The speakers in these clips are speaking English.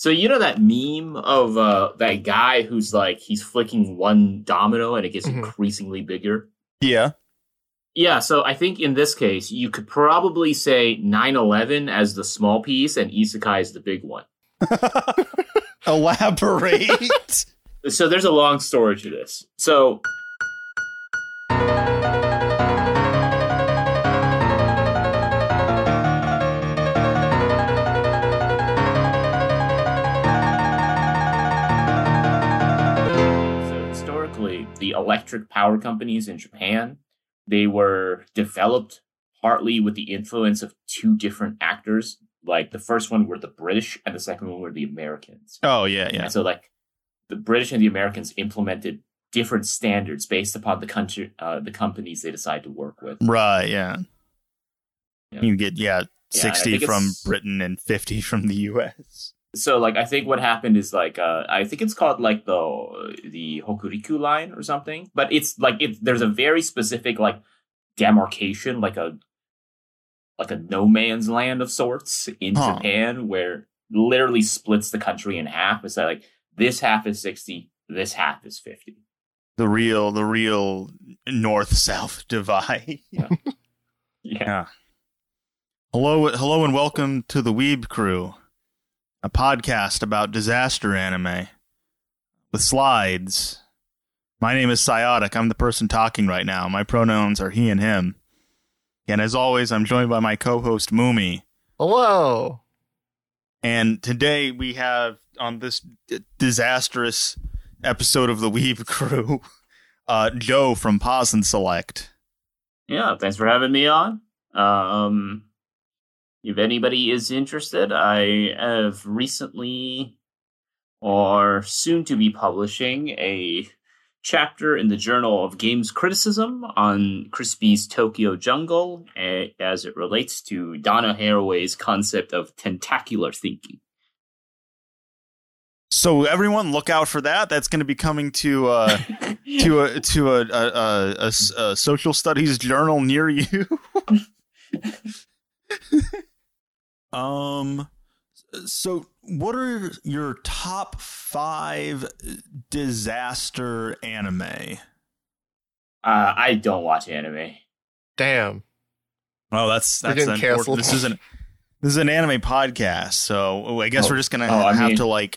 So you know that meme of that guy who's like he's flicking one domino and it gets increasingly bigger? Yeah. Yeah, so I think in this case you could probably say 9/11 as the small piece and Isekai is the big one. Elaborate. So there's a long story to this. So historically, the electric power companies in Japan, they were developed partly with the influence of two different actors. Like the first one were the British and the second one were the Americans. Oh, yeah, yeah. And so like the British and the Americans implemented different standards based upon the country, the companies they decide to work with. Right, yeah. Yeah. You get, 60 from Britain and 50 from the US. So like I think what happened is like I think it's called like the Hokuriku line or something, but it's like there's a very specific like demarcation, like a no man's land of sorts in Japan where literally splits the country in half. It's like this half is 60, this half is 50. The real north-south divide. Yeah. Yeah. Hello and welcome to the Weeb Crew, a podcast about disaster anime with slides. My name is Psyotic. I'm the person talking right now. My pronouns are he and him. And as always, I'm joined by my co-host Moomy. Hello. And today we have on this disastrous episode of the Weeb Crew, Joe from Pause and Select. Yeah, thanks for having me on. If anybody is interested, I have recently or soon to be publishing a chapter in the Journal of Games Criticism on Crispy's Tokyo Jungle as it relates to Donna Haraway's concept of tentacular thinking. So everyone, look out for that. That's going to be coming to a social studies journal near you. So what are your top 5 disaster anime? I don't watch anime. Damn. Oh, that's getting canceled. This is an anime podcast, so I guess we're just gonna have to like.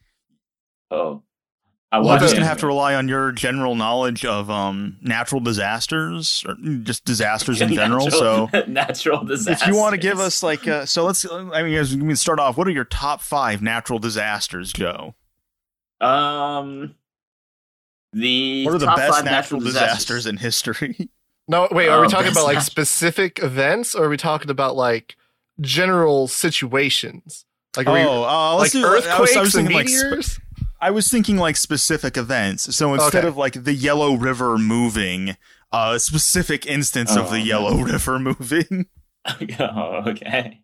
We're just gonna have to rely on your general knowledge of natural disasters or just disasters in general. So natural disasters. If you want to give us like, so let's. I mean, as we start off, what are your top 5 natural disasters, Joe? What are the best natural disasters in history? No, wait. Are we talking about like specific events, or are we talking about like general situations? Like like earthquakes and meteors? I was thinking like specific events. So instead of like the Yellow River moving, a specific instance of the Yellow River moving. Oh, okay.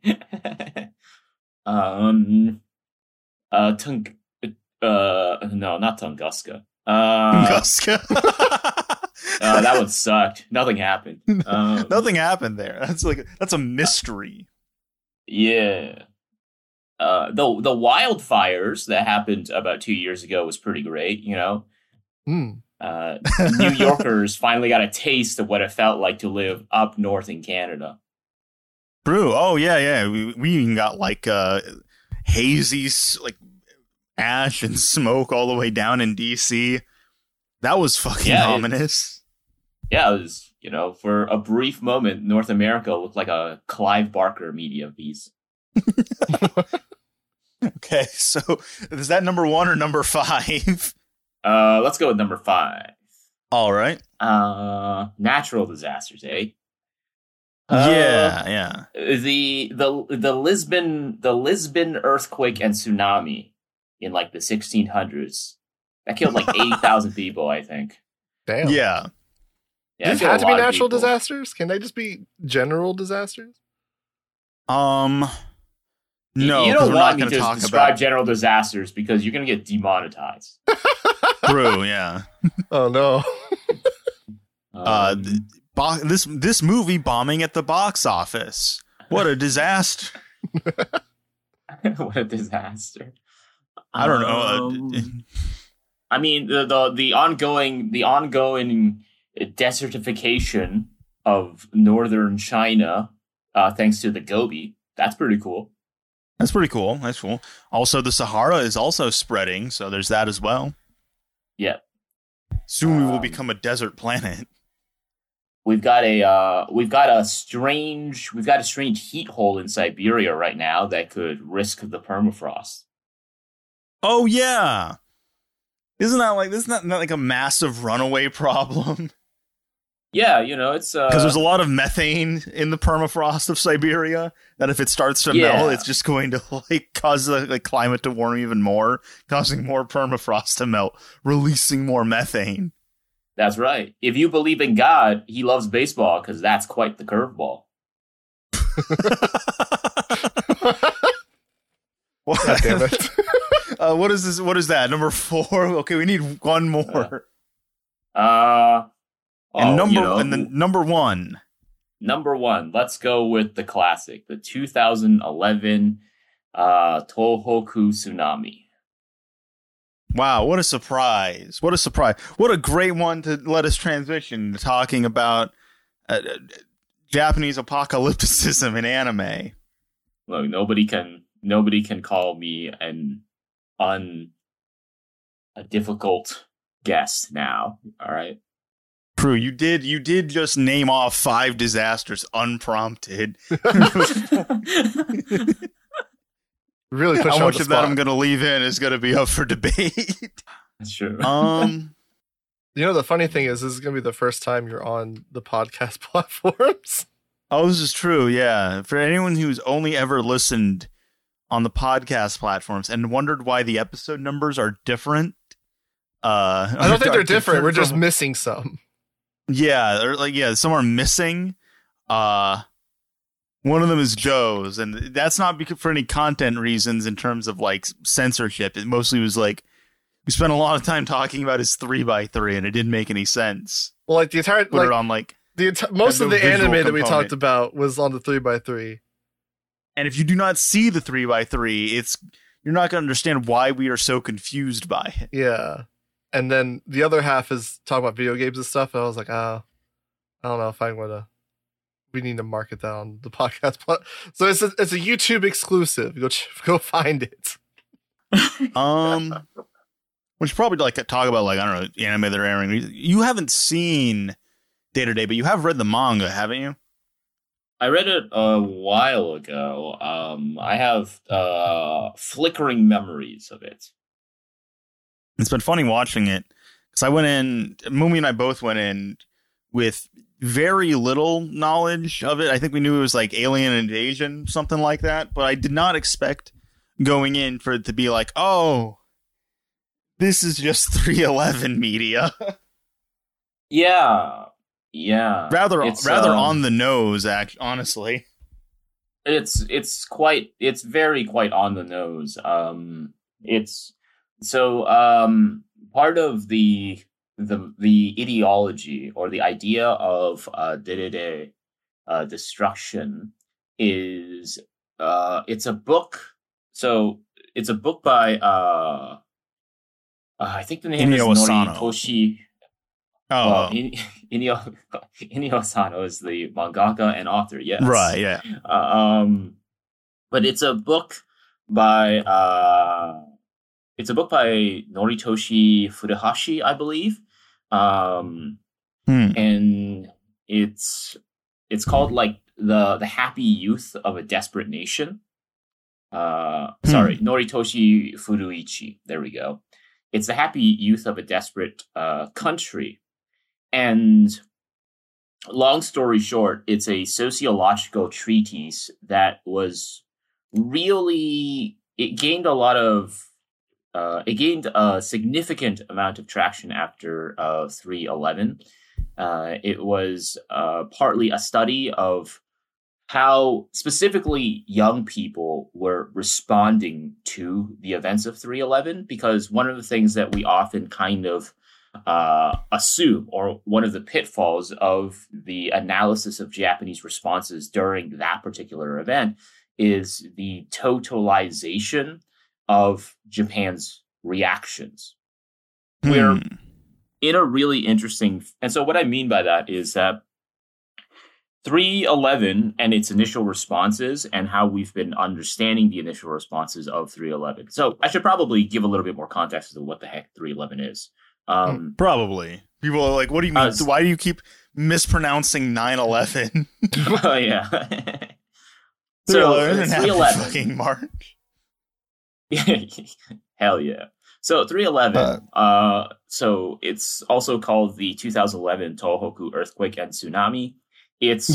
No, not Tunguska. Tunguska. That one sucked. Nothing happened. Nothing happened there. That's a mystery. Yeah. The wildfires that happened about 2 years ago was pretty great, you know? New Yorkers finally got a taste of what it felt like to live up north in Canada. True. Oh, yeah. We even got like hazy like ash and smoke all the way down in DC. That was fucking ominous. It was, you know, for a brief moment, North America looked like a Clive Barker media piece. Okay, so is that number 1 or number 5? Let's go with number 5. All right. Natural disasters, eh? Yeah. The Lisbon earthquake and tsunami in like the 1600s that killed like 80,000 people, I think. Damn. Yeah. Does it have to be natural disasters? Can they just be general disasters? No, you don't want me to describe general disasters because you're going to get demonetized. True, yeah. Oh, no. This movie bombing at the box office. What a disaster. What a disaster. I don't know. I mean, the ongoing desertification of northern China, thanks to the Gobi. That's pretty cool. That's pretty cool. That's cool. Also, the Sahara is also spreading, so there's that as well. Yeah. Soon we will become a desert planet. We've got a strange heat hole in Siberia right now that could risk the permafrost. Oh yeah. Isn't that like a massive runaway problem? Yeah, you know, it's because there's a lot of methane in the permafrost of Siberia that if it starts to melt, it's just going to like cause the climate to warm even more, causing more permafrost to melt, releasing more methane. That's right. If you believe in God, he loves baseball because that's quite the curveball. God damn it. What is this? What is that? Number 4? Okay, we need one more. Number 1. Number 1. Let's go with the classic, the 2011 Tohoku tsunami. Wow, what a surprise. What a surprise. What a great one to let us transition to talking about Japanese apocalypticism in anime. Look, nobody can call me a difficult guest now, all right? True, you did just name off 5 disasters unprompted. Really push how much of that I'm going to leave in is going to be up for debate. That's true. You know, the funny thing is, this is going to be the first time you're on the podcast platforms. Oh, this is true. Yeah. For anyone who's only ever listened on the podcast platforms and wondered why the episode numbers are different. I don't think they're different. We're just missing some. Yeah. Some are missing. One of them is Joe's, and that's not for any content reasons in terms of like censorship. It mostly was like we spent a lot of time talking about his 3x3, and it didn't make any sense. Well, like the entire put it on like most of the anime that we talked about was on the 3x3. And if you do not see the 3x3, you're not going to understand why we are so confused by it. Yeah, and then the other half is talking about video games and stuff. And I was like, I don't know if I'm gonna. We need to market that on the podcast. So it's a YouTube exclusive. Go find it. We should probably like talk about like, I don't know, anime that are airing. You haven't seen Day to Day, but you have read the manga, haven't you? I read it a while ago. I have flickering memories of it. It's been funny watching it because I went in. Mumi and I both went in with very little knowledge of it. I think we knew it was like alien invasion, something like that, but I did not expect going in for it to be like, oh, this is just 311 media. Yeah. Rather on the nose, honestly. It's very quite on the nose. Part of the ideology or the idea of Derede destruction is it's a book. So it's a book by I think the name is Noritoshi. Inio Asano is the mangaka and author. Yes, right. Yeah. But it's a book by Noritoshi Furuhashi, I believe. And it's called like the happy youth of a desperate nation. Noritoshi Furuichi. There we go. It's the happy youth of a desperate country. And long story short, it's a sociological treatise that was really, it gained a significant amount of traction after 311. It was partly a study of how specifically young people were responding to the events of 311, because one of the things that we often kind of assume, or one of the pitfalls of the analysis of Japanese responses during that particular event, is the totalization of Japan's reactions. We're in a really interesting... And so what I mean by that is that 311 and its initial responses and how we've been understanding the initial responses of 311. So I should probably give a little bit more context to what the heck 311 is. Probably. People are like, what do you mean? Why do you keep mispronouncing 9/11? Oh, yeah. 311 so 311. Fucking March. Hell yeah. So 311, so it's also called the 2011 Tohoku earthquake and tsunami. It's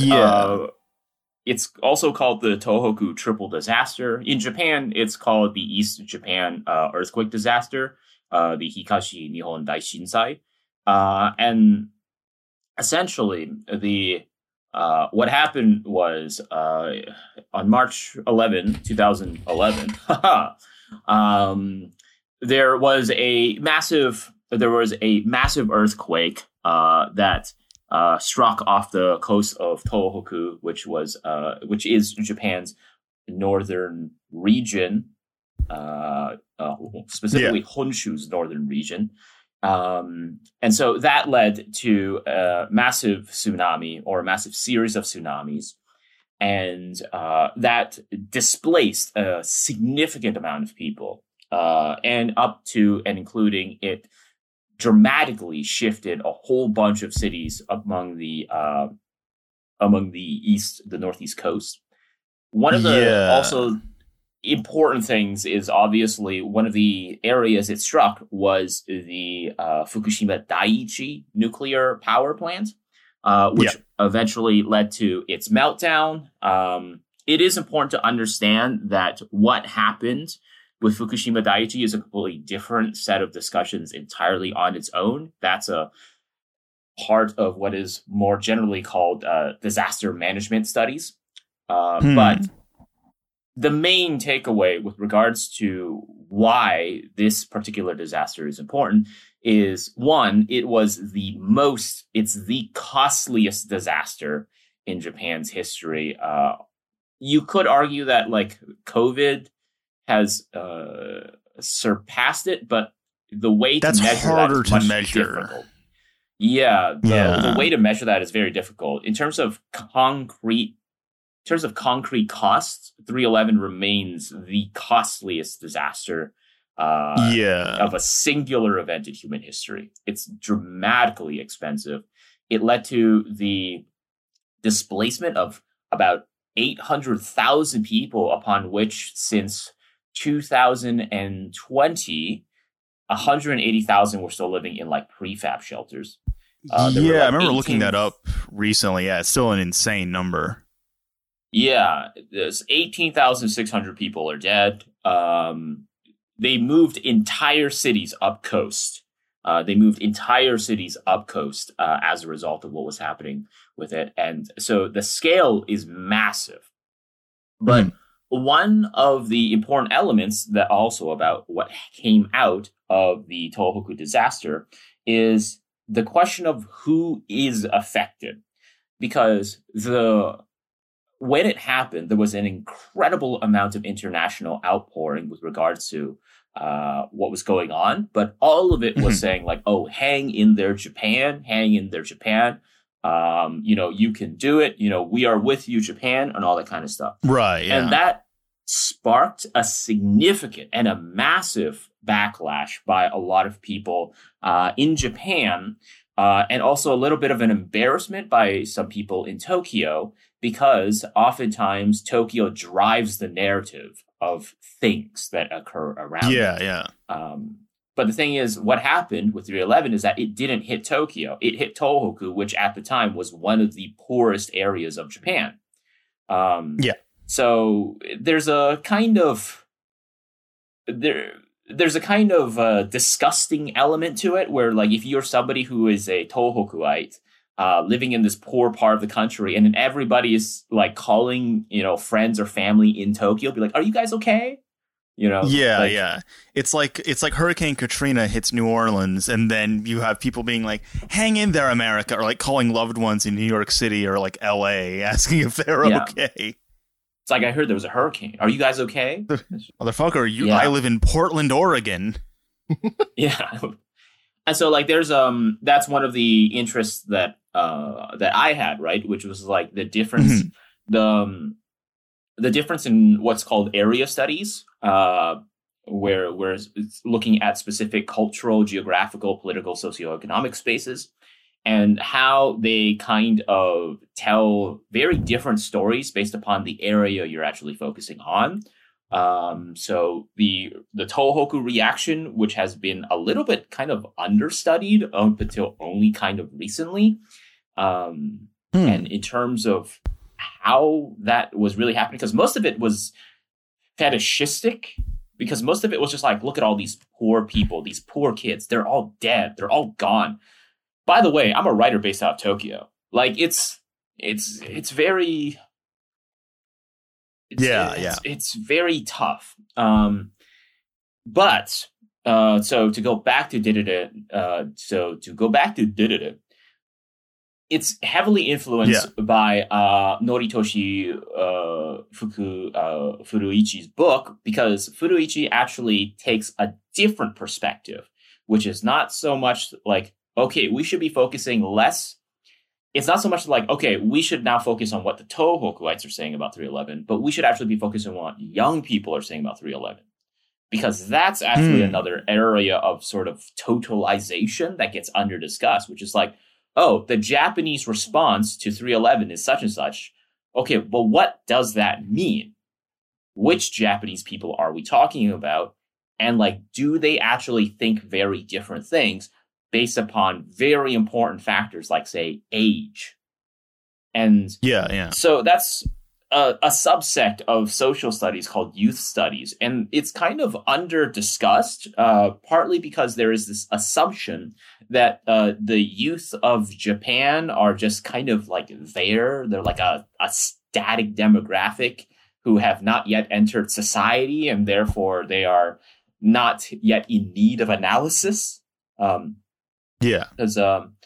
also called the Tohoku triple disaster. In Japan, it's called the East Japan earthquake disaster, the Hikashi Nihon Daishinsai. And essentially, what happened was on March 11, 2011, there was a massive earthquake that struck off the coast of Tohoku, which is Japan's northern region, specifically Honshu's northern region. And so that led to a massive tsunami, or a massive series of tsunamis, and that displaced a significant amount of people, and up to and including it dramatically shifted a whole bunch of cities among the northeast coast. One of the also important things is obviously one of the areas it struck was the Fukushima Daiichi nuclear power plant, which eventually led to its meltdown. It is important to understand that what happened with Fukushima Daiichi is a completely different set of discussions entirely on its own. That's a part of what is more generally called disaster management studies. But the main takeaway with regards to why this particular disaster is important is, one, it's the costliest disaster in Japan's history. You could argue that like COVID has surpassed it, but the way to measure that is much difficult. Yeah, the way to measure that is very difficult. In terms of concrete costs, 311 remains the costliest disaster of a singular event in human history. It's dramatically expensive. It led to the displacement of about 800,000 people, upon which since 2020, 180,000 were still living in like prefab shelters. I remember looking that up recently. Yeah, it's still an insane number. Yeah, there's 18,600 people are dead. They moved entire cities up coast. As a result of what was happening with it. And so the scale is massive. But one of the important elements that also about what came out of the Tohoku disaster is the question of who is affected. Because when it happened, there was an incredible amount of international outpouring with regards to what was going on. But all of it was saying like, oh, hang in there, Japan. You can do it. We are with you, Japan, and all that kind of stuff. Right. Yeah. And that sparked a significant and a massive backlash by a lot of people in Japan, and also a little bit of an embarrassment by some people in Tokyo, because oftentimes Tokyo drives the narrative of things that occur around it. Yeah. But the thing is, what happened with 311 is that it didn't hit Tokyo. It hit Tohoku, which at the time was one of the poorest areas of Japan. So there's a kind of disgusting element to it, where like if you're somebody who is a Tohokuite living in this poor part of the country, and then everybody is like calling friends or family in Tokyo, be like, "Are you guys okay?" It's like Hurricane Katrina hits New Orleans, and then you have people being like, "Hang in there, America," or like calling loved ones in New York City or like LA asking if they're okay. It's like, I heard there was a hurricane. Are you guys okay? Motherfucker, Yeah. I live in Portland, Oregon. Yeah. And so like there's that's one of the interests that I had, right? Which was like the difference the difference in what's called area studies, where it's looking at specific cultural, geographical, political, socioeconomic spaces, and how they kind of tell very different stories based upon the area you're actually focusing on. So the Tohoku reaction, which has been a little bit kind of understudied up until only kind of recently, and in terms of how that was really happening, because most of it was fetishistic, because most of it was just like, look at all these poor people, these poor kids, they're all dead, they're all gone. By the way, I'm a writer based out of Tokyo. Like it's very it's very tough. But so to go back to Dedede, it's heavily influenced by Noritoshi Furuichi's book, because Furuichi actually takes a different perspective, which is not so much like, okay, we should be focusing less. It's not so much like, okay, we should now focus on what the Tohokuites are saying about 311, but we should actually be focusing on what young people are saying about 311. Because that's actually another area of sort of totalization that gets under discussed, which is like, oh, the Japanese response to 311 is such and such. Okay, but what does that mean? Which Japanese people are we talking about? And like, do they actually think very different things based upon very important factors like, say, age? And so that's a subsect of social studies called youth studies. And it's kind of under discussed, partly because there is this assumption that the youth of Japan are just kind of like there. They're like a static demographic who have not yet entered society, and therefore they are not yet in need of analysis. Because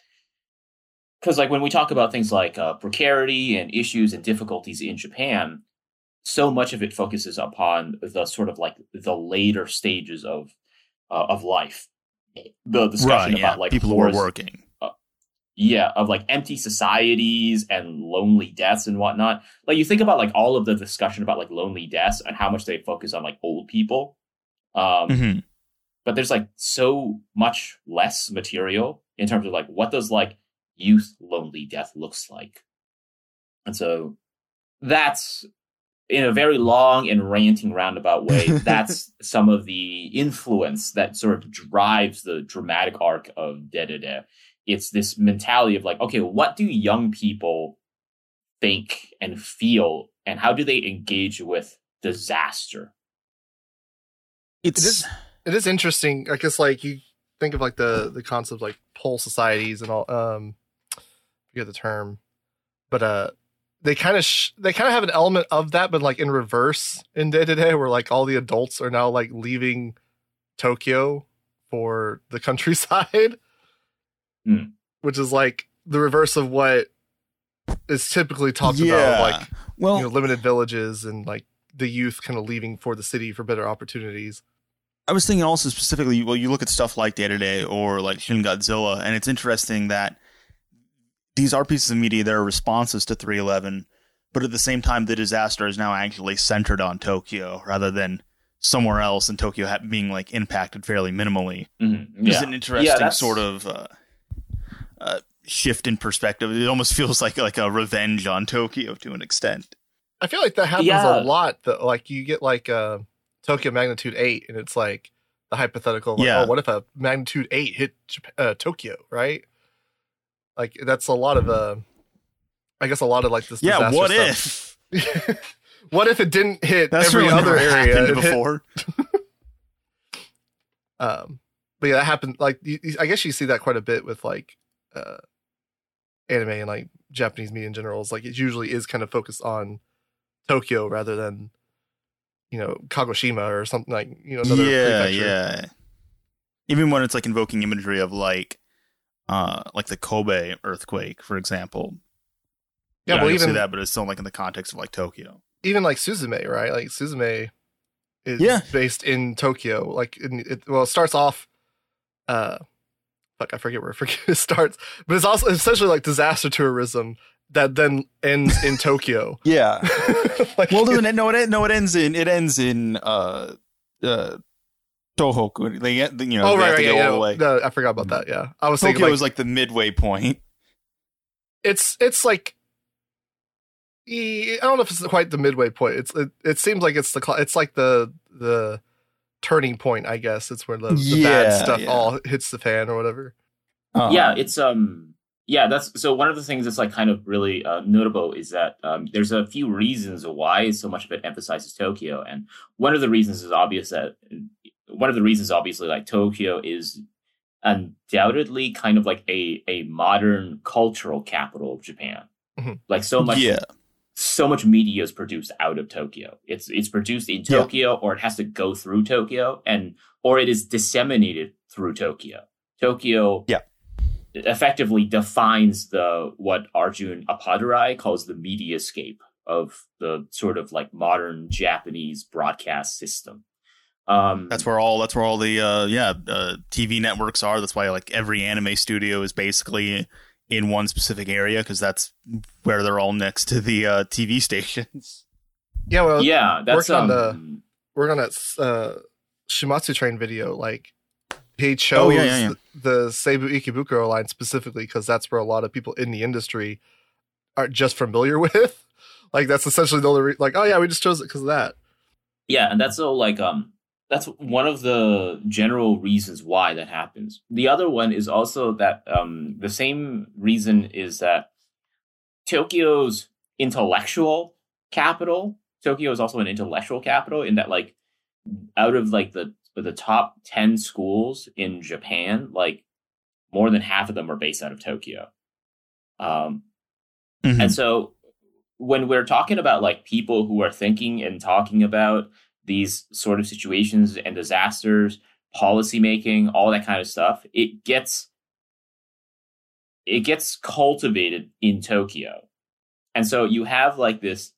like when we talk about things like precarity and issues and difficulties in Japan, so much of it focuses upon the sort of like the later stages of life. The discussion about like people who are working. Of like empty societies and lonely deaths and whatnot. Like you think about like all of the discussion about like lonely deaths and how much they focus on like old people. But there's like so much less material in terms of like what does like youth lonely death looks like. And so that's, in a very long and ranting roundabout way, that's some of the influence that sort of drives the dramatic arc of Dedede. It's this mentality of like, okay, what do young people think and feel, and how do they engage with disaster? It is interesting. I guess like you think of like the concept of like pole societies and all. I forget the term, but they kind of have an element of that, but like in reverse in Dedede, where like all the adults are now like leaving Tokyo for the countryside, which is like the reverse of what is typically talked about, like limited villages and like the youth kind of leaving for the city for better opportunities. I was thinking also specifically, well, you look at stuff like Dedede or like Shin Godzilla, and it's interesting that these are pieces of media that are responses to 311, but at the same time, the disaster is now actually centered on Tokyo rather than somewhere else, and Tokyo being like impacted fairly minimally. It's an interesting sort of shift in perspective. It almost feels like a revenge on Tokyo to an extent. I feel like that happens a lot. Though, like you get like Tokyo magnitude 8, and it's like the hypothetical. Like, oh, what if a magnitude 8 hit Tokyo? Right? Like that's a lot of I guess a lot of like this. Yeah. What stuff. If? What if it didn't hit every other area before? But yeah, that happened. Like I guess you see that quite a bit with like anime and like Japanese media in general. It's like it usually is kind of focused on Tokyo rather than Kagoshima or something like another prefecture. Yeah. Even when it's like invoking imagery of like the Kobe earthquake, for example. Yeah, well, even see that, but it's still like in the context of like Tokyo. even like Suzume, right? Like Suzume is based in Tokyo. Like it starts off fuck, I forget where it starts, but it's also essentially like disaster tourism that then ends in Tokyo. Yeah. Like, well, it ends in Tohoku. They get, you know, oh, they have right, to yeah, go yeah. all the way. No, I forgot about that. Yeah, I was Tokyo thinking is like the midway point. it's like I don't know if it's quite the midway point. It seems like it's like the turning point. I guess it's where the bad stuff all hits the fan or whatever. Yeah, it's that's so one of the things that's like kind of really notable is that there's a few reasons why so much of it emphasizes Tokyo, and one of the reasons is obviously like Tokyo is undoubtedly kind of like a modern cultural capital of Japan. Mm-hmm. Like so much media is produced out of Tokyo. It's produced in Tokyo, or it has to go through Tokyo, or it is disseminated through Tokyo. Tokyo effectively defines what Arjun Appadurai calls the mediascape of the sort of like modern Japanese broadcast system. That's where all the TV networks are. That's why like every anime studio is basically in one specific area, because that's where they're all next to the TV stations. Yeah, well, that's working on that Shimatsu Train video. Like he chose the Seibu Ikebukuro line specifically because that's where a lot of people in the industry are just familiar with. Like that's essentially the only like, oh yeah, we just chose it because of that. Yeah, and that's so like that's one of the general reasons why that happens. The other one is also that the same reason is that Tokyo's intellectual capital. Tokyo is also an intellectual capital in that, like, out of like the top 10 schools in Japan, like more than half of them are based out of Tokyo. And so when we're talking about like people who are thinking and talking about these sort of situations and disasters, policymaking, all that kind of stuff, it gets cultivated in Tokyo. And so you have this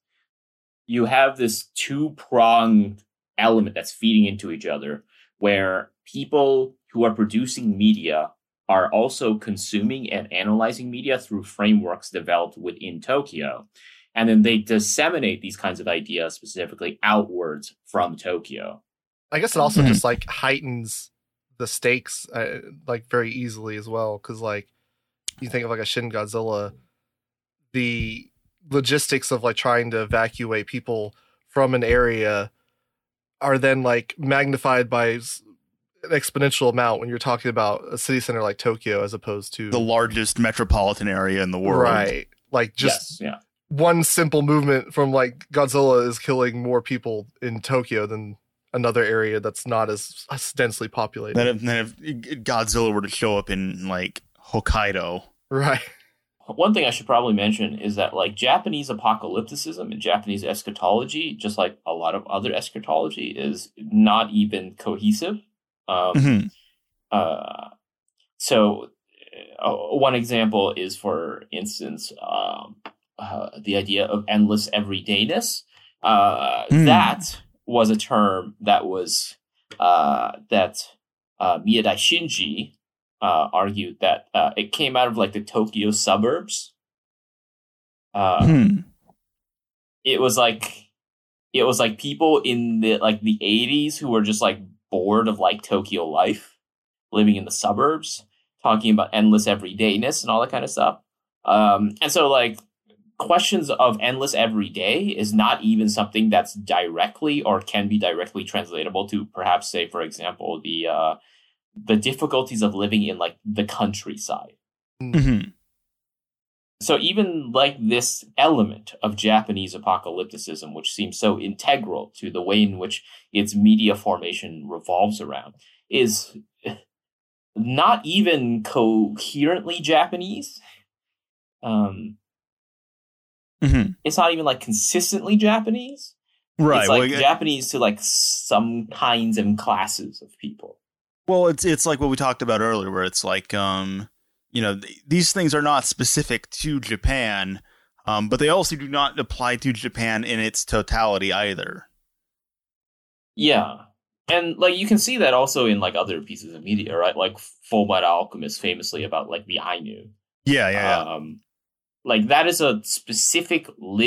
two-pronged element that's feeding into each other, where people who are producing media are also consuming and analyzing media through frameworks developed within Tokyo. And then they disseminate these kinds of ideas specifically outwards from Tokyo. I guess it also just like heightens the stakes like very easily as well. Because like you think of like a Shin Godzilla, the logistics of like trying to evacuate people from an area are then like magnified by an exponential amount when you're talking about a city center like Tokyo as opposed to the largest metropolitan area in the world. Right. Like just one simple movement from like Godzilla is killing more people in Tokyo than another area that's not as densely populated. Then if Godzilla were to show up in like Hokkaido. Right. One thing I should probably mention is that like Japanese apocalypticism and Japanese eschatology, just like a lot of other eschatology, is not even cohesive. So one example is, for instance, the idea of endless everydayness. That was a term that was that Miyadai Shinji argued that it came out of like the Tokyo suburbs. It was like people in the 80s who were just like bored of like Tokyo life, living in the suburbs, talking about endless everydayness and all that kind of stuff. And so like questions of endless everyday is not even something that's directly or can be directly translatable to perhaps, say, for example, the difficulties of living in like the countryside. So even like this element of Japanese apocalypticism, which seems so integral to the way in which its media formation revolves around, is not even coherently Japanese. It's not even like consistently Japanese. Right. It's like Japanese to like some kinds and classes of people. Well, it's like what we talked about earlier, where it's like, these things are not specific to Japan. But they also do not apply to Japan in its totality either. Yeah. And like you can see that also in like other pieces of media, right? Like Full Metal Alchemist famously about like the Ainu. Yeah. Like that is a specific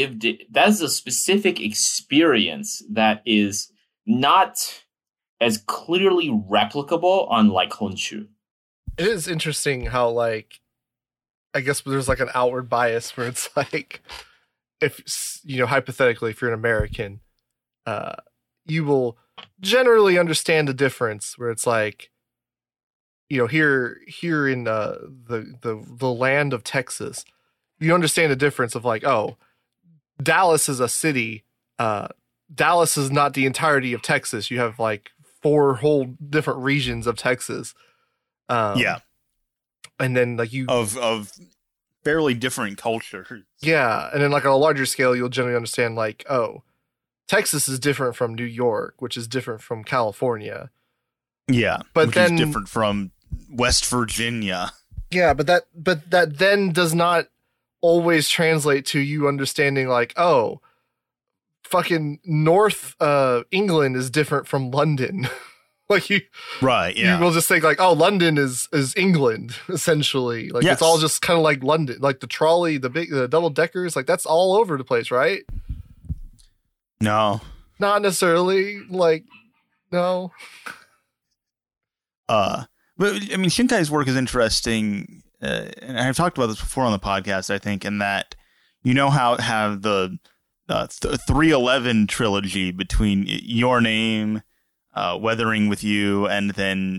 experience that is not as clearly replicable on like Honshu. It is interesting how, like, I guess there's like an outward bias where it's like, if, you know, hypothetically, if you're an American, you will generally understand the difference where it's like, you know, here in the land of Texas, you understand the difference of like, oh, Dallas is a city. Dallas is not the entirety of Texas. You have like 4 whole different regions of Texas. Yeah. And then like you of fairly different cultures. Yeah. And then like on a larger scale, you'll generally understand like, oh, Texas is different from New York, which is different from California. Yeah. But which then is different from West Virginia. Yeah, but that then does not always translate to you understanding like, oh, fucking North England is different from London. Like you, right? Yeah, you will just think like, oh, London is England essentially. Like yes. It's all just kind of like London, like the trolley, the double deckers, like that's all over the place, right? No, not necessarily. Like, no. But I mean, Shinkai's work is interesting, and I've talked about this before on the podcast. I think, in that you know how have the 311 trilogy between Your Name, Weathering with You, and then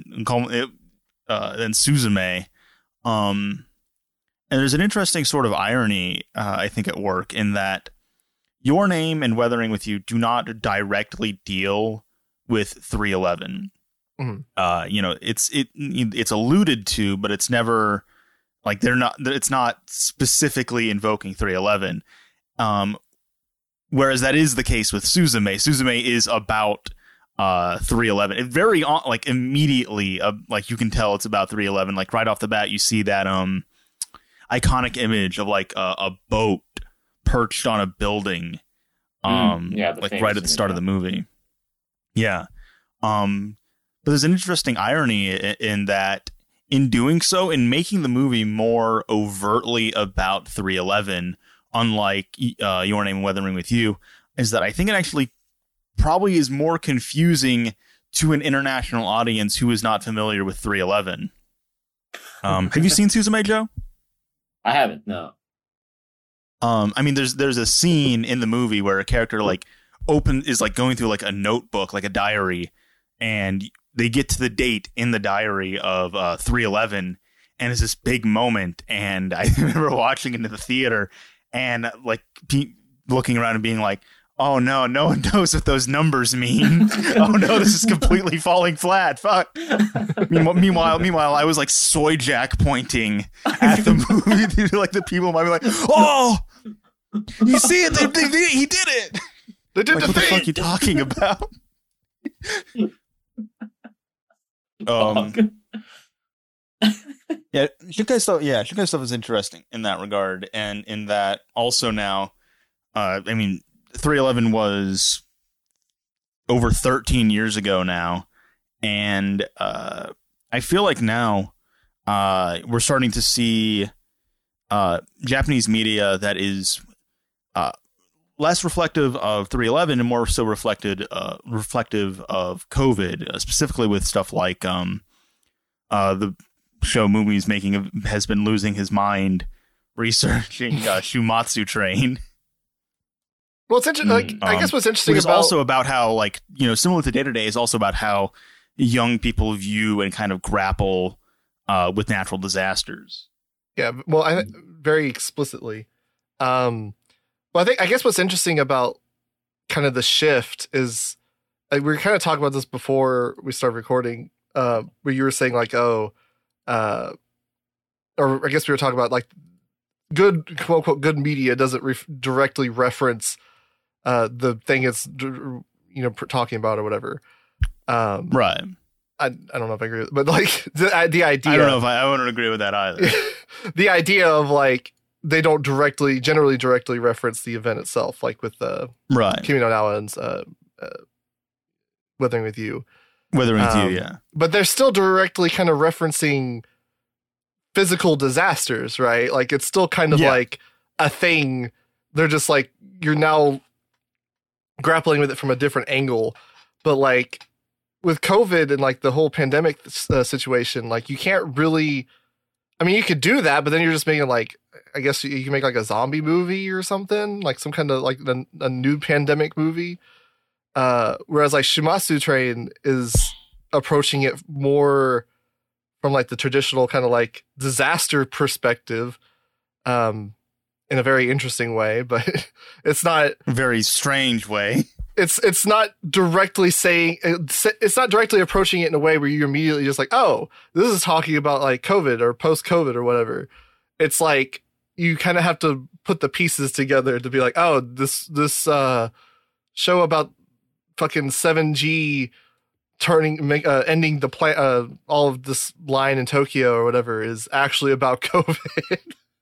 Suzume. And there's an interesting sort of irony, I think, at work in that Your Name and Weathering with You do not directly deal with 311. Mm-hmm. You know, it's alluded to, but it's never like it's not specifically invoking 311. Whereas that is the case with Suzume. Suzume is about 311. It very like immediately like you can tell it's about 311. Like right off the bat, you see that iconic image of like a boat perched on a building. Like right at the start of the movie. Yeah. But there's an interesting irony in that, in doing so, in making the movie more overtly about 311, unlike Your Name and Weathering with You, is that I think it actually probably is more confusing to an international audience who is not familiar with 311. Have you seen Suzume, Joe? I haven't, no. I mean, there's a scene in the movie where a character is going through like a notebook, like a diary, and they get to the date in the diary of 311, and it's this big moment. And I remember watching it in the theater and like looking around and being like, oh no, no one knows what those numbers mean. Oh no, this is completely falling flat. Fuck. Meanwhile, I was like soy jack pointing at the movie. Like the people might be like, oh, you see it? He did it. They did like, the what thing. the fuck are you talking about? Shinkai stuff is interesting in that regard, and in that also now, I mean, 311 was over 13 years ago now, and I feel like now we're starting to see Japanese media that is less reflective of 311 and more so reflective of COVID, specifically with stuff like the show Movies Making has been losing his mind researching Shumatsu Train. Well, it's interesting. Like, I guess what's interesting is also about how, like, you know, similar to Day to Day, is also about how young people view and kind of grapple with natural disasters. Yeah, well, very explicitly. Well, I guess what's interesting about kind of the shift is, like, we were kind of talking about this before we started recording, where you were saying like, or I guess we were talking about like good, quote unquote, good media doesn't directly reference the thing it's, you know, talking about or whatever. Right. I don't know if I agree with it, but like the idea. I don't know if I wouldn't agree with that either. The idea of like, they don't generally directly reference the event itself, like with Right. Kimi no Na and Withering with You. Withering with You, yeah. But they're still directly kind of referencing physical disasters, right? Like it's still kind of like a thing. They're just like, you're now grappling with it from a different angle. But like with COVID and like the whole pandemic situation, like you can't really, I mean, you could do that, but then you're just making like, I guess you can make like a zombie movie or something, like some kind of like a new pandemic movie. Whereas like Shimatsu Train is approaching it more from like the traditional kind of like disaster perspective, in a very interesting way, but it's not a very strange way. It's not directly saying, it's not directly approaching it in a way where you're immediately just like, oh, this is talking about like COVID or post-COVID or whatever. It's like you kind of have to put the pieces together to be like, oh, this show about fucking 7G ending the all of this line in Tokyo or whatever is actually about COVID.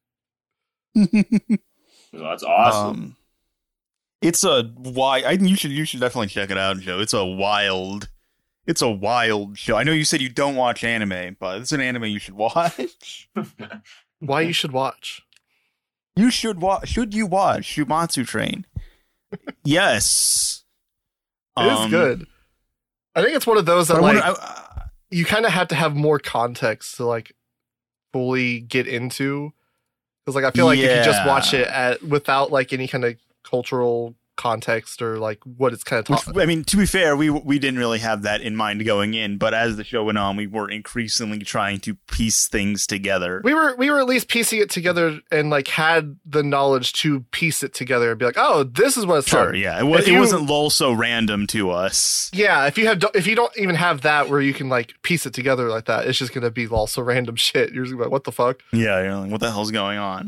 That's awesome. It's you should definitely check it out, Joe. It's a wild show. I know you said you don't watch anime, but it's an anime you should watch. Why you should watch? You should watch. Should you watch Shimatsu Train? Yes. It is good. I think it's one of those that you kind of have to have more context to like fully get into. Because like I feel like if you just watch it without like any kind of cultural context or like what it's kind of talking. I mean, to be fair, we didn't really have that in mind going in, but as the show went on, we were increasingly trying to piece things together. We were at least piecing it together and like had the knowledge to piece it together and be like, oh, this is what it's sure, like. Yeah, it wasn't lol so random to us. Yeah, if you don't even have that where you can like piece it together like that, it's just gonna be lol so random shit. You're just gonna be like, what the fuck? Yeah, you're like, what the hell's going on?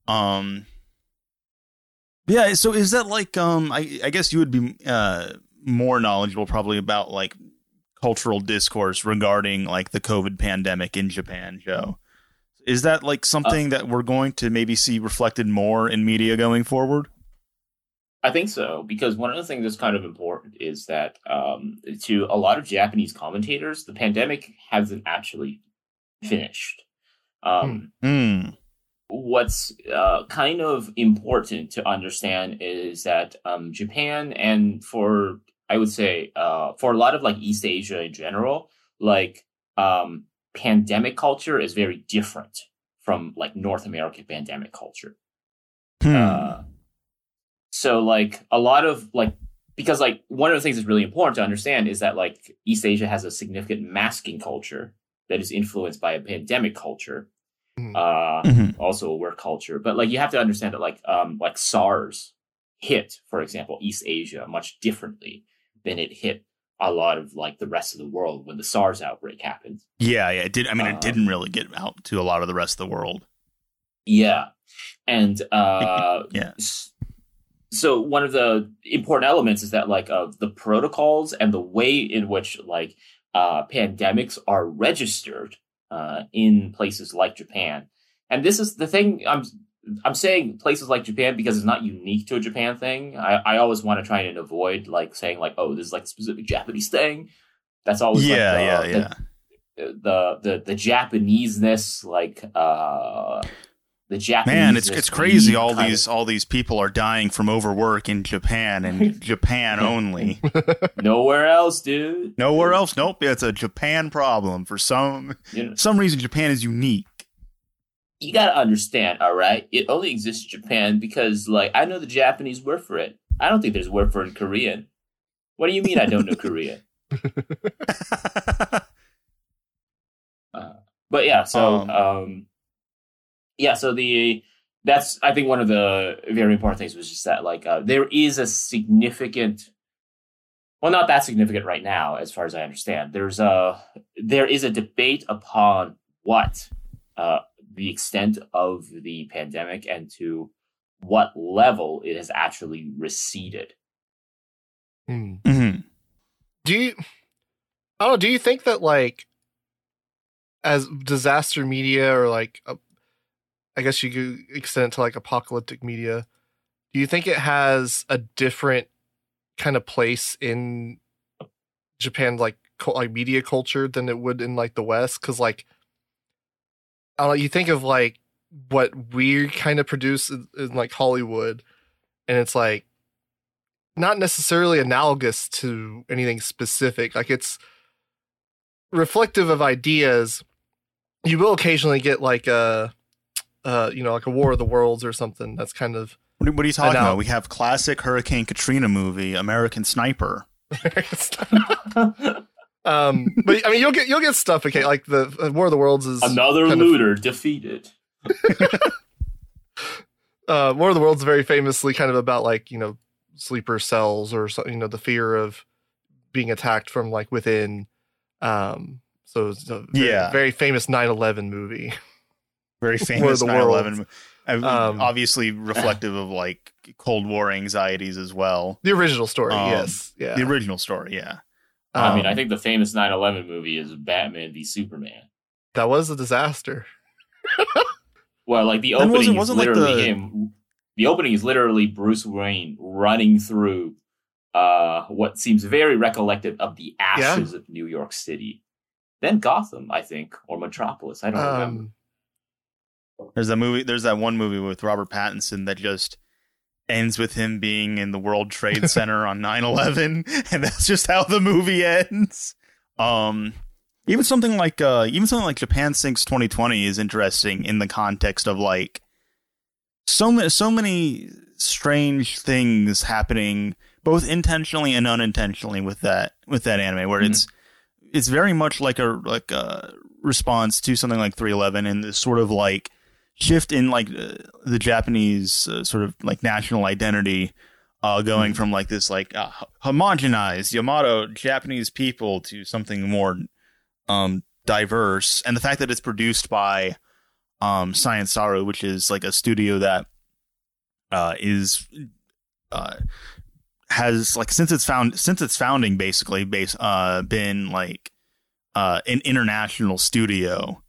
Yeah, so is that like I guess you would be more knowledgeable probably about like cultural discourse regarding like the COVID pandemic in Japan, Joe. Is that like something that we're going to maybe see reflected more in media going forward? I think so, because one of the things that's kind of important is that to a lot of Japanese commentators, the pandemic hasn't actually finished. What's kind of important to understand is that Japan, and for I would say for a lot of like East Asia in general, like pandemic culture is very different from like North American pandemic culture. So like a lot of like, because like one of the things that's really important to understand is that like East Asia has a significant masking culture that is influenced by a pandemic culture. Also a work culture, but like you have to understand that like SARS hit, for example, East Asia much differently than it hit a lot of like the rest of the world when the SARS outbreak happened. Yeah, it did. I mean, it didn't really get out to a lot of the rest of the world. Yeah, and so one of the important elements is that like the protocols and the way in which like pandemics are registered in places like Japan. And this is the thing, I'm saying places like Japan because it's not unique to a Japan thing. I always want to try and avoid like saying like, oh, this is like a specific Japanese thing. That's always the Japaneseness, like the Japanese. Man, it's crazy. All these people are dying from overwork in Japan and Japan only. Nowhere else, dude. Nowhere else. Nope. It's a Japan problem. For some reason, Japan is unique. You gotta understand, all right? It only exists in Japan because, like, I know the Japanese word for it. I don't think there's a word for it in Korean. What do you mean I don't know Korean? But yeah, so that's I think one of the very important things was just that like there is a significant, well, not that significant right now as far as I understand. There is a debate upon what the extent of the pandemic and to what level it has actually receded. Mm-hmm. Do you think that like as disaster media or like I guess you could extend it to like apocalyptic media. Do you think it has a different kind of place in Japan, like media culture, than it would in like the West? Because like, I don't know, you think of like what we kind of produce in like Hollywood, and it's like not necessarily analogous to anything specific. Like it's reflective of ideas. You will occasionally get like a like a War of the Worlds or something. That's kind of what are you talking about? We have classic Hurricane Katrina movie, American Sniper. But I mean, you'll get stuff. Okay, like the War of the Worlds is another looter defeated. War of the Worlds is very famously kind of about like sleeper cells or something. The fear of being attacked from like within. So it's a very famous 9/11 movie. Very famous 9/11. Obviously reflective of like Cold War anxieties as well. The original story, yes. Yeah. The original story, yeah. I mean, I think the famous 9/11 movie is Batman v Superman. That was a disaster. Well, like the opening is literally him. The opening is literally Bruce Wayne running through what seems very recollective of the ashes of New York City. Then Gotham, I think, or Metropolis. I don't remember. There's that one movie with Robert Pattinson that just ends with him being in the World Trade Center on 9/11, and that's just how the movie ends. Even something like Japan Sinks 2020 is interesting in the context of like so many strange things happening both intentionally and unintentionally with that anime, where it's very much like a response to something like 311 and this sort of like shift in like the Japanese sort of like national identity, going from like this like homogenized Yamato Japanese people to something more diverse, and the fact that it's produced by Science Saru, which is like a studio that has like since its founding basically been like an international studio,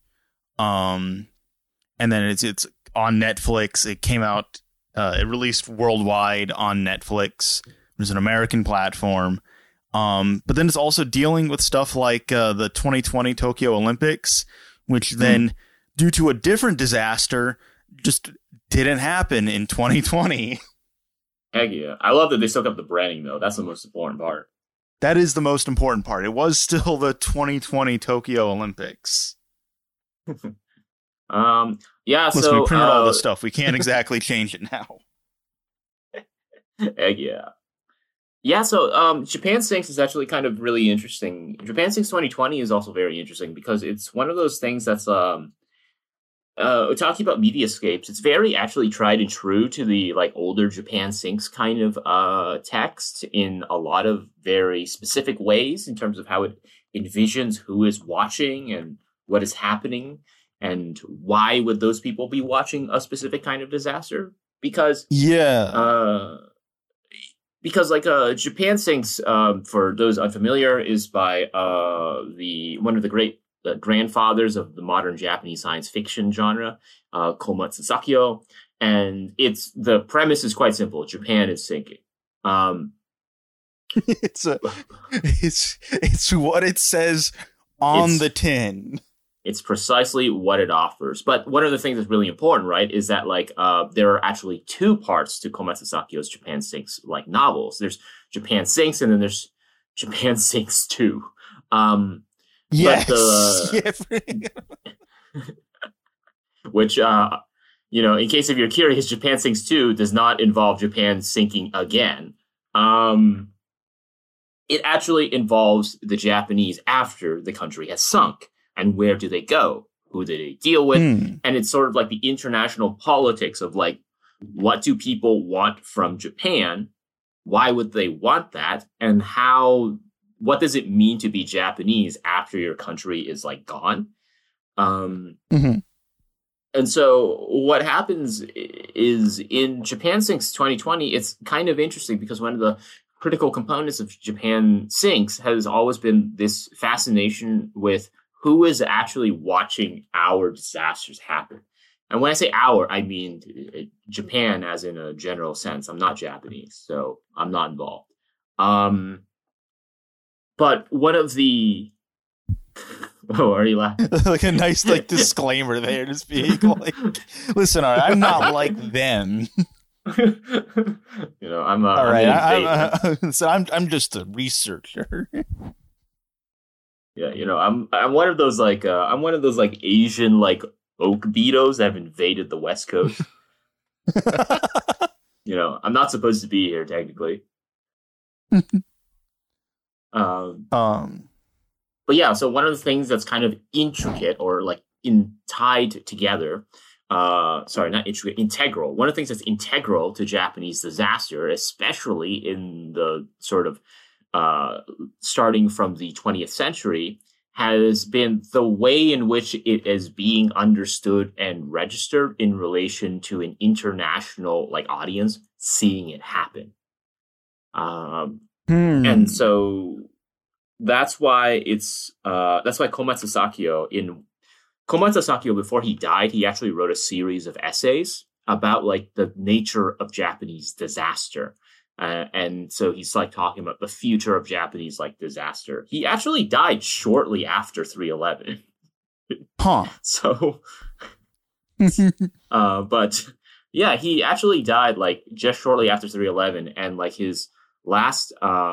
and then it's on Netflix. It came out, it released worldwide on Netflix. There's an American platform. But then it's also dealing with stuff like the 2020 Tokyo Olympics, which then, due to a different disaster, just didn't happen in 2020. Heck yeah. I love that they still kept the branding, though. That's the most important part. That is the most important part. It was still the 2020 Tokyo Olympics. Yeah, listen, so we printed all this stuff. We can't exactly change it now. Heck yeah. Yeah, so Japan Sinks is actually kind of really interesting. Japan Sinks 2020 is also very interesting because it's one of those things that's talking about mediascapes. It's very actually tried and true to the like older Japan Sinks kind of text in a lot of very specific ways in terms of how it envisions who is watching and what is happening and why would those people be watching a specific kind of disaster. Because like Japan Sinks, for those unfamiliar, is by one of the great grandfathers of the modern Japanese science fiction genre, Komatsu Sakyo, and the premise is quite simple: Japan is sinking. It's what it says on the tin. It's precisely what it offers. But one of the things that's really important, right, is that like there are actually two parts to Komatsu Sakyo's Japan Sinks like novels. There's Japan Sinks, and then there's Japan Sinks 2. Yes. Which in case if you're curious, Japan Sinks 2 does not involve Japan sinking again. It actually involves the Japanese after the country has sunk. And where do they go? Who do they deal with? And it's sort of like the international politics of like, what do people want from Japan? Why would they want that? And what does it mean to be Japanese after your country is like gone? And so what happens is in Japan Sinks 2020, it's kind of interesting because one of the critical components of Japan Sinks has always been this fascination with who is actually watching our disasters happen. And when I say our, I mean Japan as in a general sense. I'm not Japanese, so I'm not involved. But one of the oh, are you laughing? Like a nice disclaimer there, just being like, "Listen, all right, I'm not like them." I'm all right. I'm just a researcher. Yeah, I'm one of those Asian oak beetles that have invaded the West Coast. I'm not supposed to be here technically. But yeah, so one of the things that's kind of intricate or tied together, sorry, not intricate, integral. One of the things that's integral to Japanese disaster, especially in the sort of starting from the 20th century, has been the way in which it is being understood and registered in relation to an international audience seeing it happen. And so that's why Komatsu Sakio, before he died, he actually wrote a series of essays about the nature of Japanese disaster. And so he's talking about the future of Japanese disaster. He actually died shortly after 3/11. Huh. So, but yeah, he actually died just shortly after 3/11, and his last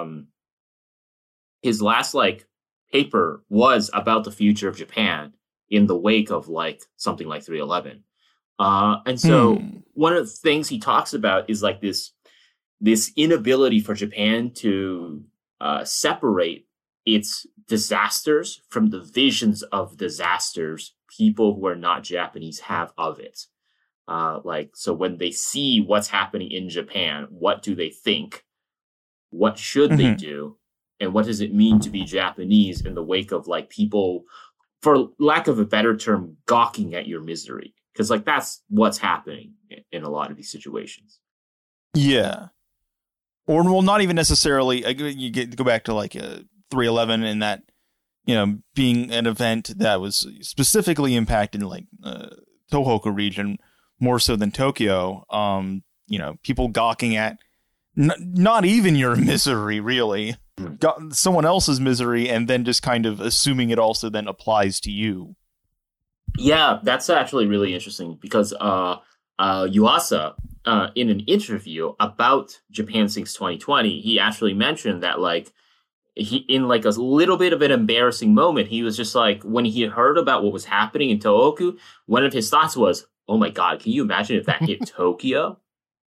paper was about the future of Japan in the wake of something like 3/11. And so one of the things he talks about is this inability for Japan to separate its disasters from the visions of disasters people who are not Japanese have of it. So when they see what's happening in Japan, what do they think? What should they do? And what does it mean to be Japanese in the wake of people, for lack of a better term, gawking at your misery? Because that's what's happening in a lot of these situations. Yeah. Or, well, not even necessarily. You go back to 3/11 and that, being an event that was specifically impacted Tohoku region more so than Tokyo. People gawking at not even your misery, really, someone else's misery, and then just kind of assuming it also then applies to you. Yeah, that's actually really interesting because Yuasa, in an interview about Japan Sinks 2020, he actually mentioned that he in a little bit of an embarrassing moment, he was just when he heard about what was happening in Tohoku, one of his thoughts was, "Oh my God, can you imagine if that hit Tokyo?"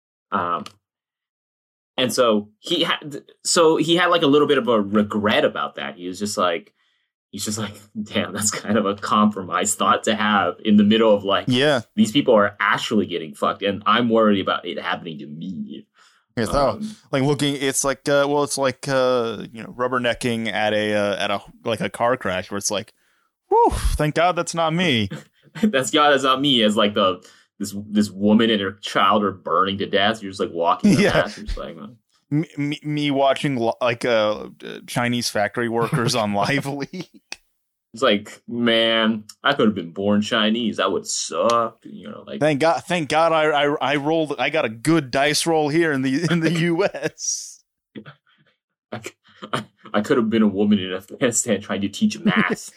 And so he had a little bit of a regret about that. He's just damn, that's kind of a compromised thought to have in the middle of these people are actually getting fucked, and I'm worried about it happening to me. Yeah, so looking, it's rubbernecking at a car crash where it's whew, thank God that's not me. That's not me. As this woman and her child are burning to death. You're just walking past. You're just me watching Chinese factory workers on Live Leak. It's man, I could have been born Chinese. That would suck. Thank God I rolled. I got a good dice roll here in the U.S. I could have been a woman in Afghanistan trying to teach math.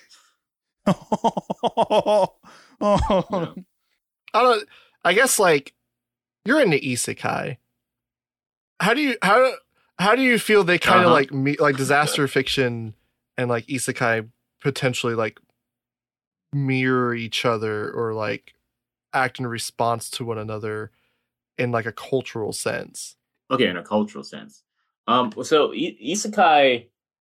I guess you're into isekai. How do you feel they kind of meet disaster fiction and isekai potentially mirror each other or act in response to one another in a cultural sense? Okay, in a cultural sense. So isekai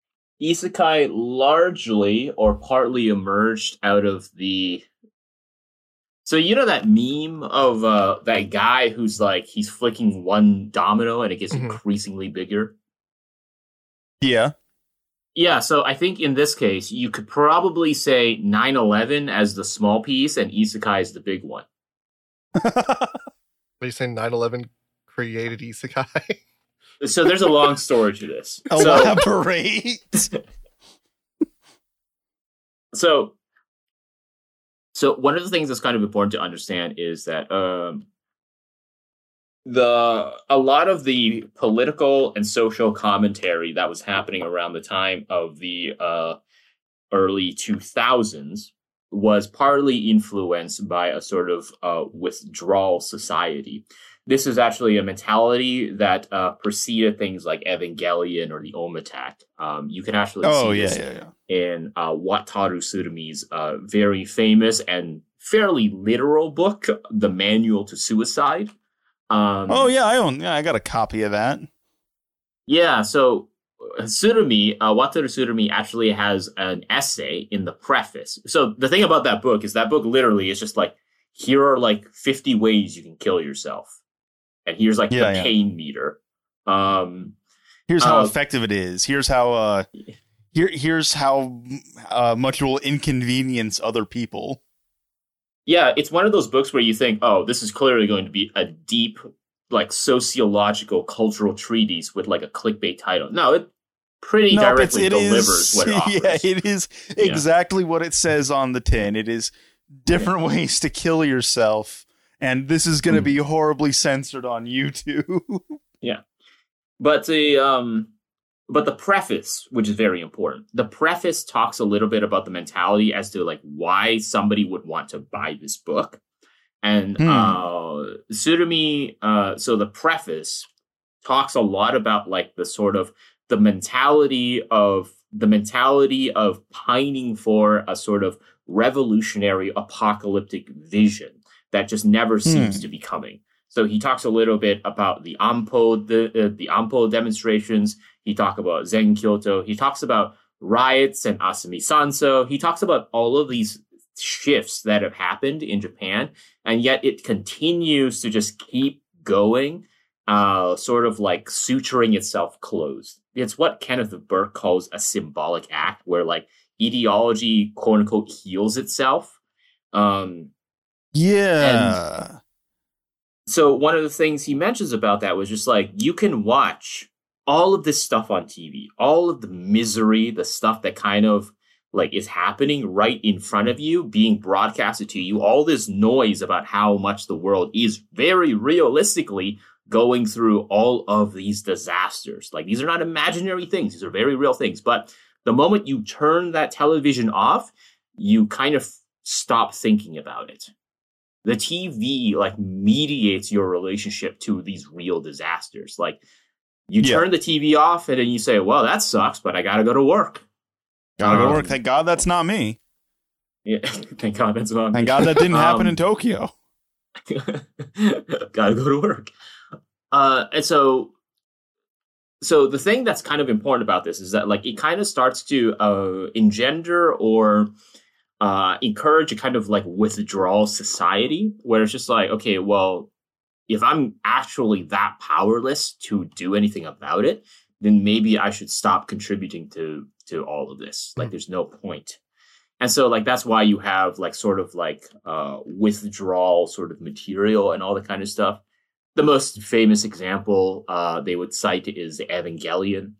largely or partly emerged out of the. So that meme of that guy who's he's flicking one domino and it gets increasingly bigger? Yeah. Yeah, so I think in this case, you could probably say 9/11 as the small piece and isekai is the big one. Are you saying 9/11 created isekai? So there's a long story to this. Elaborate. So So one of the things that's kind of important to understand is that a lot of the political and social commentary that was happening around the time of the early 2000s was partly influenced by a sort of withdrawal society. This is actually a mentality that preceded things like Evangelion or the Ometak. You can actually see this in Wataru Tsurumi's very famous and fairly literal book, The Manual to Suicide. I got a copy of that. Yeah, so Wataru Tsurumi actually has an essay in the preface. So the thing about that book is that book literally is just like, here are like 50 ways you can kill yourself. And here's like the pain meter. Here's how effective it is. Here's how here's how much it will inconvenience other people. Yeah, it's one of those books where you think, oh, this is clearly going to be a deep, like, sociological, cultural treatise with like a clickbait title. No, it pretty directly delivers what it offers. Yeah, it is exactly what it says on the tin. It is different ways to kill yourself. And this is going to be horribly censored on YouTube. Yeah. But the preface, which is very important, the preface talks a little bit about the mentality as to like why somebody would want to buy this book. And Tsurumi, so the preface talks a lot about like the sort of the mentality of pining for a sort of revolutionary apocalyptic vision that just never seems to be coming. So he talks a little bit about the Ampo demonstrations. He talks about Zen Kyoto. He talks about riots and Asami Sanso. He talks about all of these shifts that have happened in Japan, and yet it continues to just keep going, sort of like suturing itself closed. It's what Kenneth Burke calls a symbolic act, where like ideology, quote unquote, heals itself. Yeah. So one of the things he mentions about that was just like, you can watch all of this stuff on TV, all of the misery, the stuff that kind of like is happening right in front of you, being broadcasted to you, all this noise about how much the world is very realistically going through all of these disasters. Like, these are not imaginary things. These are very real things. But the moment you turn that television off, you kind of stop thinking about it. The TV like mediates your relationship to these real disasters. Like, you turn the TV off and then you say, well, that sucks, but I got to go to work. Gotta go to work. Thank God that's not me. Yeah, thank God that's not me. Thank God that didn't happen in Tokyo. Gotta go to work. And so the thing that's kind of important about this is that like it kind of starts to engender or encourage a kind of like withdrawal society where it's just like, okay, well, if I'm actually that powerless to do anything about it, then maybe I should stop contributing to all of this. Like, there's no point. And so like that's why you have like sort of like withdrawal sort of material and all that kind of stuff. The most famous example they would cite is Evangelion.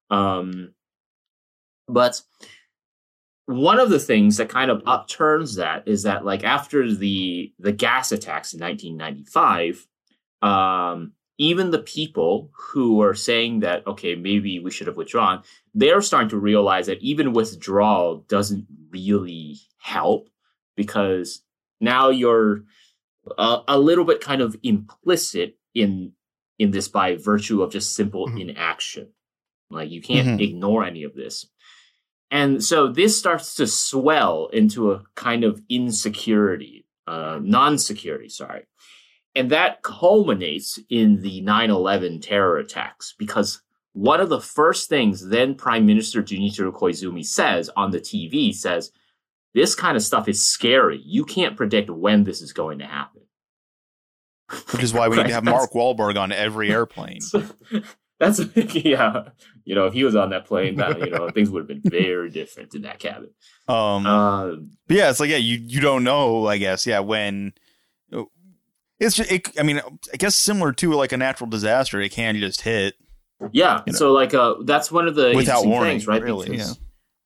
But one of the things that kind of upturns that is that like after the gas attacks in 1995, even the people who are saying that, okay, maybe we should have withdrawn, they're starting to realize that even withdrawal doesn't really help, because now you're a little bit kind of implicit in this by virtue of just simple inaction. Like, you can't ignore any of this. And so this starts to swell into a kind of non-security, sorry. And that culminates in the 9/11 terror attacks, because one of the first things then Prime Minister Junichiro Koizumi says on the TV says, this kind of stuff is scary. You can't predict when this is going to happen. Which is why we need to have Mark Wahlberg on every airplane. That's yeah. You know, if he was on that plane, things would have been very different in that cabin. But yeah, it's like, yeah, you don't know, I guess, when. It's just, I guess similar to like a natural disaster, it can just hit. Yeah. So like, that's one of the without warning, things, right? Really, because,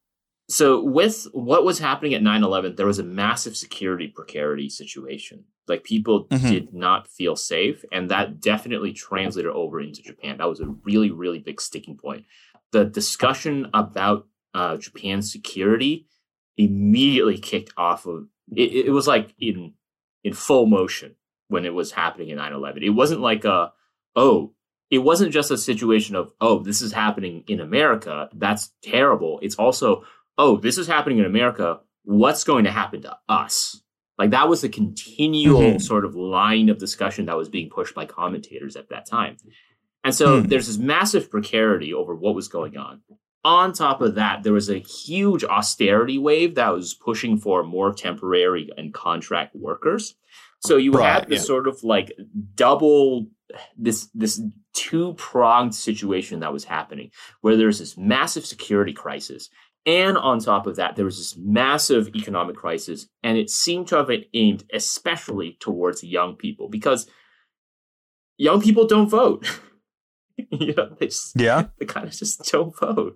So with what was happening at 9/11, there was a massive security precarity situation. Like people did not feel safe, and that definitely translated over into Japan. That was a really, really big sticking point. The discussion about Japan's security immediately kicked off of it was like in full motion when it was happening in 9/11. It wasn't like it wasn't just a situation of, this is happening in America. That's terrible. It's also, this is happening in America. What's going to happen to us? Like that was the continual sort of line of discussion that was being pushed by commentators at that time. And so there's this massive precarity over what was going on. On top of that, there was a huge austerity wave that was pushing for more temporary and contract workers. So you had this sort of like double, this two-pronged situation that was happening, where there's this massive security crisis. And on top of that, there was this massive economic crisis. And it seemed to have been aimed especially towards young people, because young people don't vote. They kind of just don't vote.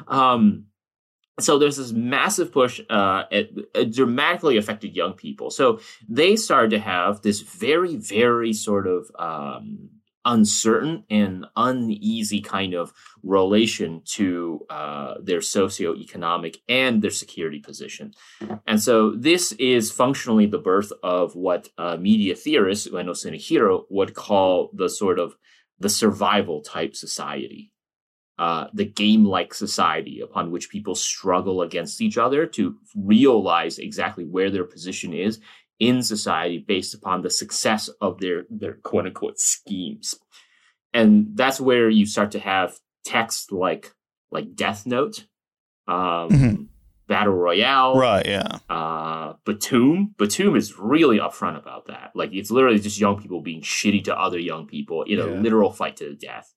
So there's this massive push. It dramatically affected young people. So they started to have this very, very sort of uncertain and uneasy kind of relation to their socioeconomic and their security position. And so this is functionally the birth of what media theorists, Ueno Tsunehiro, would call the sort of the survival type society. The game-like society upon which people struggle against each other to realize exactly where their position is in society based upon the success of their quote-unquote schemes. And that's where you start to have text like Death Note, Battle Royale. Right, yeah. Batum. Batum is really upfront about that. Like, it's literally just young people being shitty to other young people in a literal fight to the death.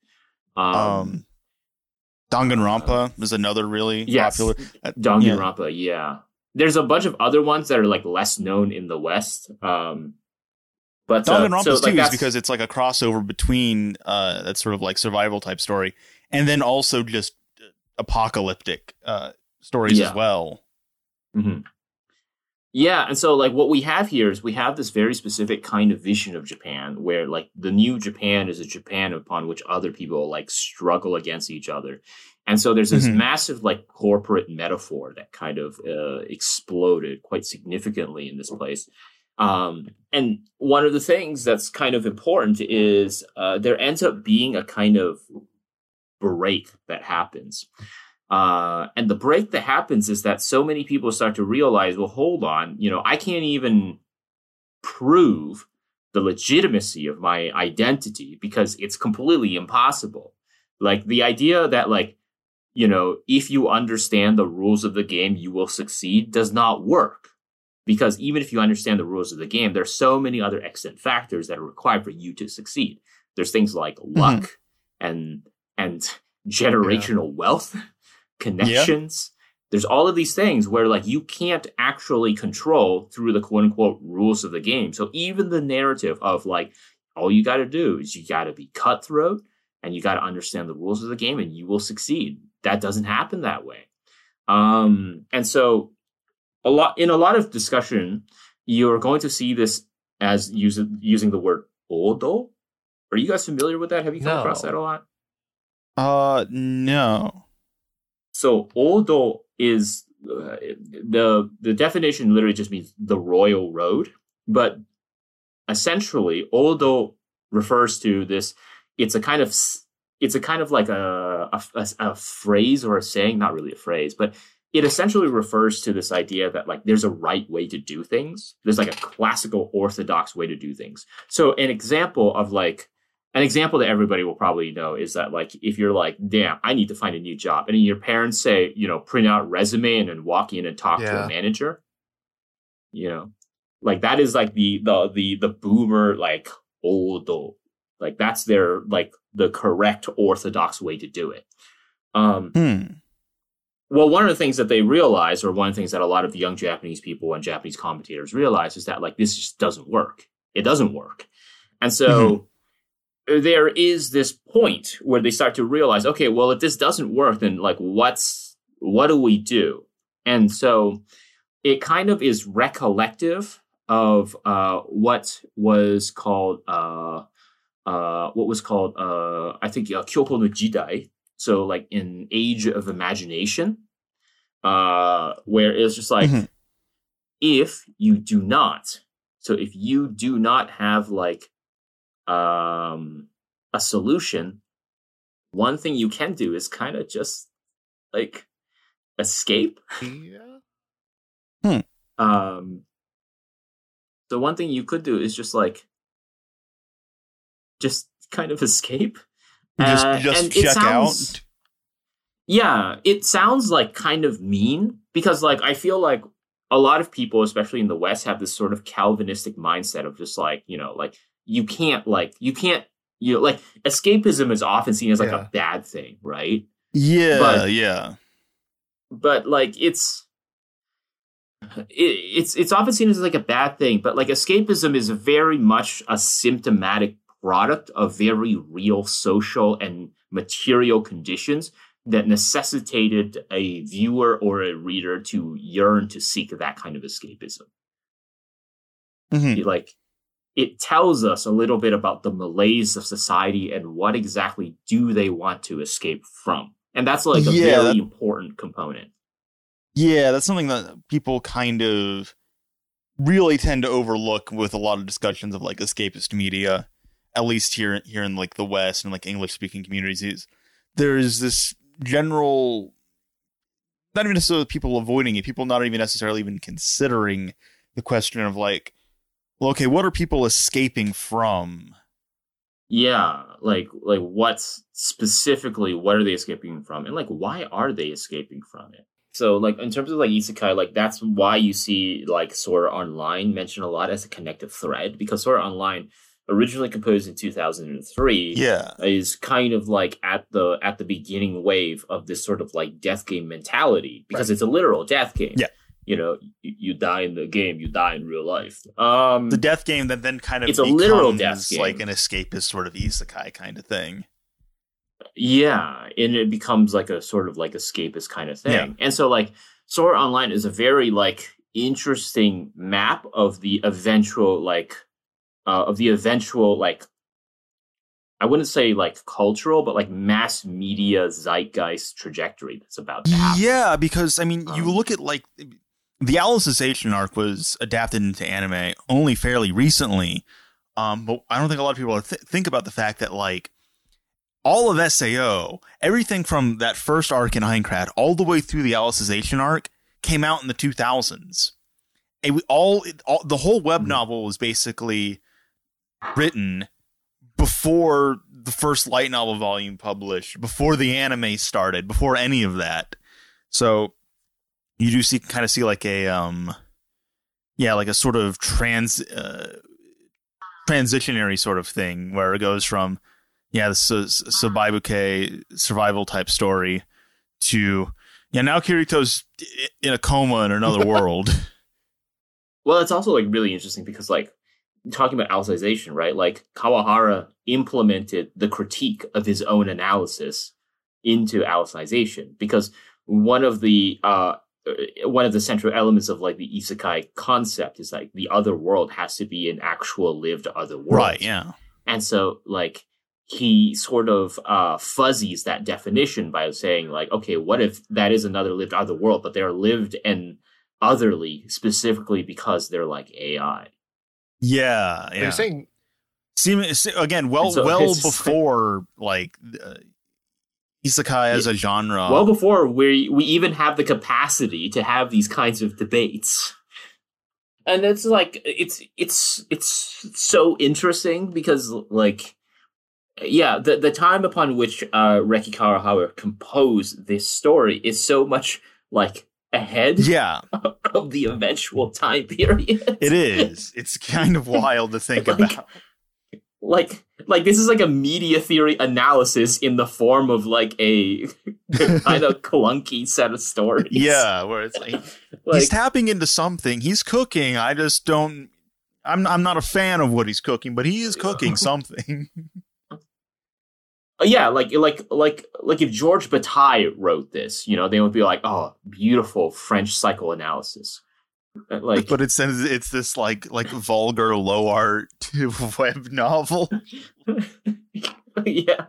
Danganronpa is another really popular. Danganronpa, yeah. There's a bunch of other ones that are like less known in the West. But Danganronpa too is because it's like a crossover between that sort of like survival type story and then also just apocalyptic stories as well. Mm-hmm. Yeah, and so like what we have here is we have this very specific kind of vision of Japan where like the new Japan is a Japan upon which other people like struggle against each other. And so there's this massive like corporate metaphor that kind of exploded quite significantly in this place. And one of the things that's kind of important is there ends up being a kind of break that happens. And the break that happens is that so many people start to realize, well, hold on, I can't even prove the legitimacy of my identity because it's completely impossible. Like the idea that like, if you understand the rules of the game, you will succeed does not work. Because even if you understand the rules of the game, there's so many other extant factors that are required for you to succeed. There's things like luck and generational wealth. Connections. There's all of these things where like you can't actually control through the quote unquote rules of the game. So even the narrative of like, all you got to do is you got to be cutthroat and you got to understand the rules of the game and you will succeed. That doesn't happen that way. And so in a lot of discussion, you're going to see this as using the word odo. Are you guys familiar with that? Have you come across that a lot? No. So Odo is the definition literally just means the royal road, but essentially Odo refers to this. It's a kind of like a phrase or a saying, not really a phrase, but it essentially refers to this idea that like there's a right way to do things. There's like a classical orthodox way to do things. So an example that everybody will probably know is that like if you're like, damn, I need to find a new job, and your parents say, print out a resume and then walk in and talk to a manager, like that is like the boomer like odo, like that's their like the correct orthodox way to do it. Well, one of the things that they realize, or one of the things that a lot of young Japanese people and Japanese commentators realize, is that like this just doesn't work. It doesn't work, and so. There is this point where they start to realize, okay, well, if this doesn't work, then like, what do we do? And so it kind of is recollective of what was called I think Kyoko no Jidai. So like in Age of Imagination, where it's just like if you do not have like a solution, one thing you can do is kind of just like escape. Yeah. So one thing you could do is just kind of escape. Just and check out. Yeah, it sounds like kind of mean because like I feel like a lot of people, especially in the West, have this sort of Calvinistic mindset of just like, like escapism is often seen as like a bad thing, right? Yeah, but like it's often seen as like a bad thing, but like escapism is very much a symptomatic product of very real social and material conditions that necessitated a viewer or a reader to yearn to seek that kind of escapism. It tells us a little bit about the malaise of society and what exactly do they want to escape from. And that's like a very important component. Yeah, that's something that people kind of really tend to overlook with a lot of discussions of like escapist media, at least here in like the West and like English speaking communities. There's this general, not even necessarily people avoiding it, people not even necessarily even considering the question of like, well, okay, what are people escaping from? Yeah, like what's specifically, what are they escaping from? And like, why are they escaping from it? So like in terms of like isekai, like that's why you see like Sword Art Online mentioned a lot as a connective thread, because Sword Art Online, originally composed in 2003, is kind of like at the beginning wave of this sort of like death game mentality, because it's a literal death game. Yeah. You die in the game, you die in real life. The death game that then kind of it's a literal death game, like an escapist sort of isekai kind of thing. Yeah, and it becomes like a sort of like escapist kind of thing. Yeah. And so like Sword Art Online is a very like interesting map of the eventual like I wouldn't say like cultural, but like mass media zeitgeist trajectory that's about to happen. Yeah, because I mean, you look at like the Alicization arc was adapted into anime only fairly recently, but I don't think a lot of people think about the fact that like all of SAO, everything from that first arc in Aincrad all the way through the Alicization arc came out in the 2000s. The whole web novel was basically written before the first light novel volume published, before the anime started, before any of that. So you do kind of see like a like a sort of transitionary sort of thing where it goes from the Sabaibuke survival type story to now Kirito's in a coma in another world. Well, it's also like really interesting because like talking about Alicization, right? Like Kawahara implemented the critique of his own analysis into Alicization, because one of the central elements of like the isekai concept is like the other world has to be an actual lived other world. Right, yeah. And so like he sort of fuzzies that definition by saying like, okay, what if that is another lived other world, but they're lived and otherly specifically because they're like AI. Yeah. You're saying again, well before like isekai as a genre. Well before we even have the capacity to have these kinds of debates. And it's like it's so interesting because like the time upon which Reki Kawahara composed this story is so much like ahead of the eventual time period. It is. It's kind of wild to think about. Like this is like a media theory analysis in the form of like a kind of clunky set of stories. Yeah, where it's like he's tapping into something. He's cooking. I just don't. I'm not a fan of what he's cooking, but he is cooking something. Yeah, like if George Bataille wrote this, you know, they would be like, oh, beautiful French psychoanalysis. Like, but it's this like vulgar low art web novel. Yeah.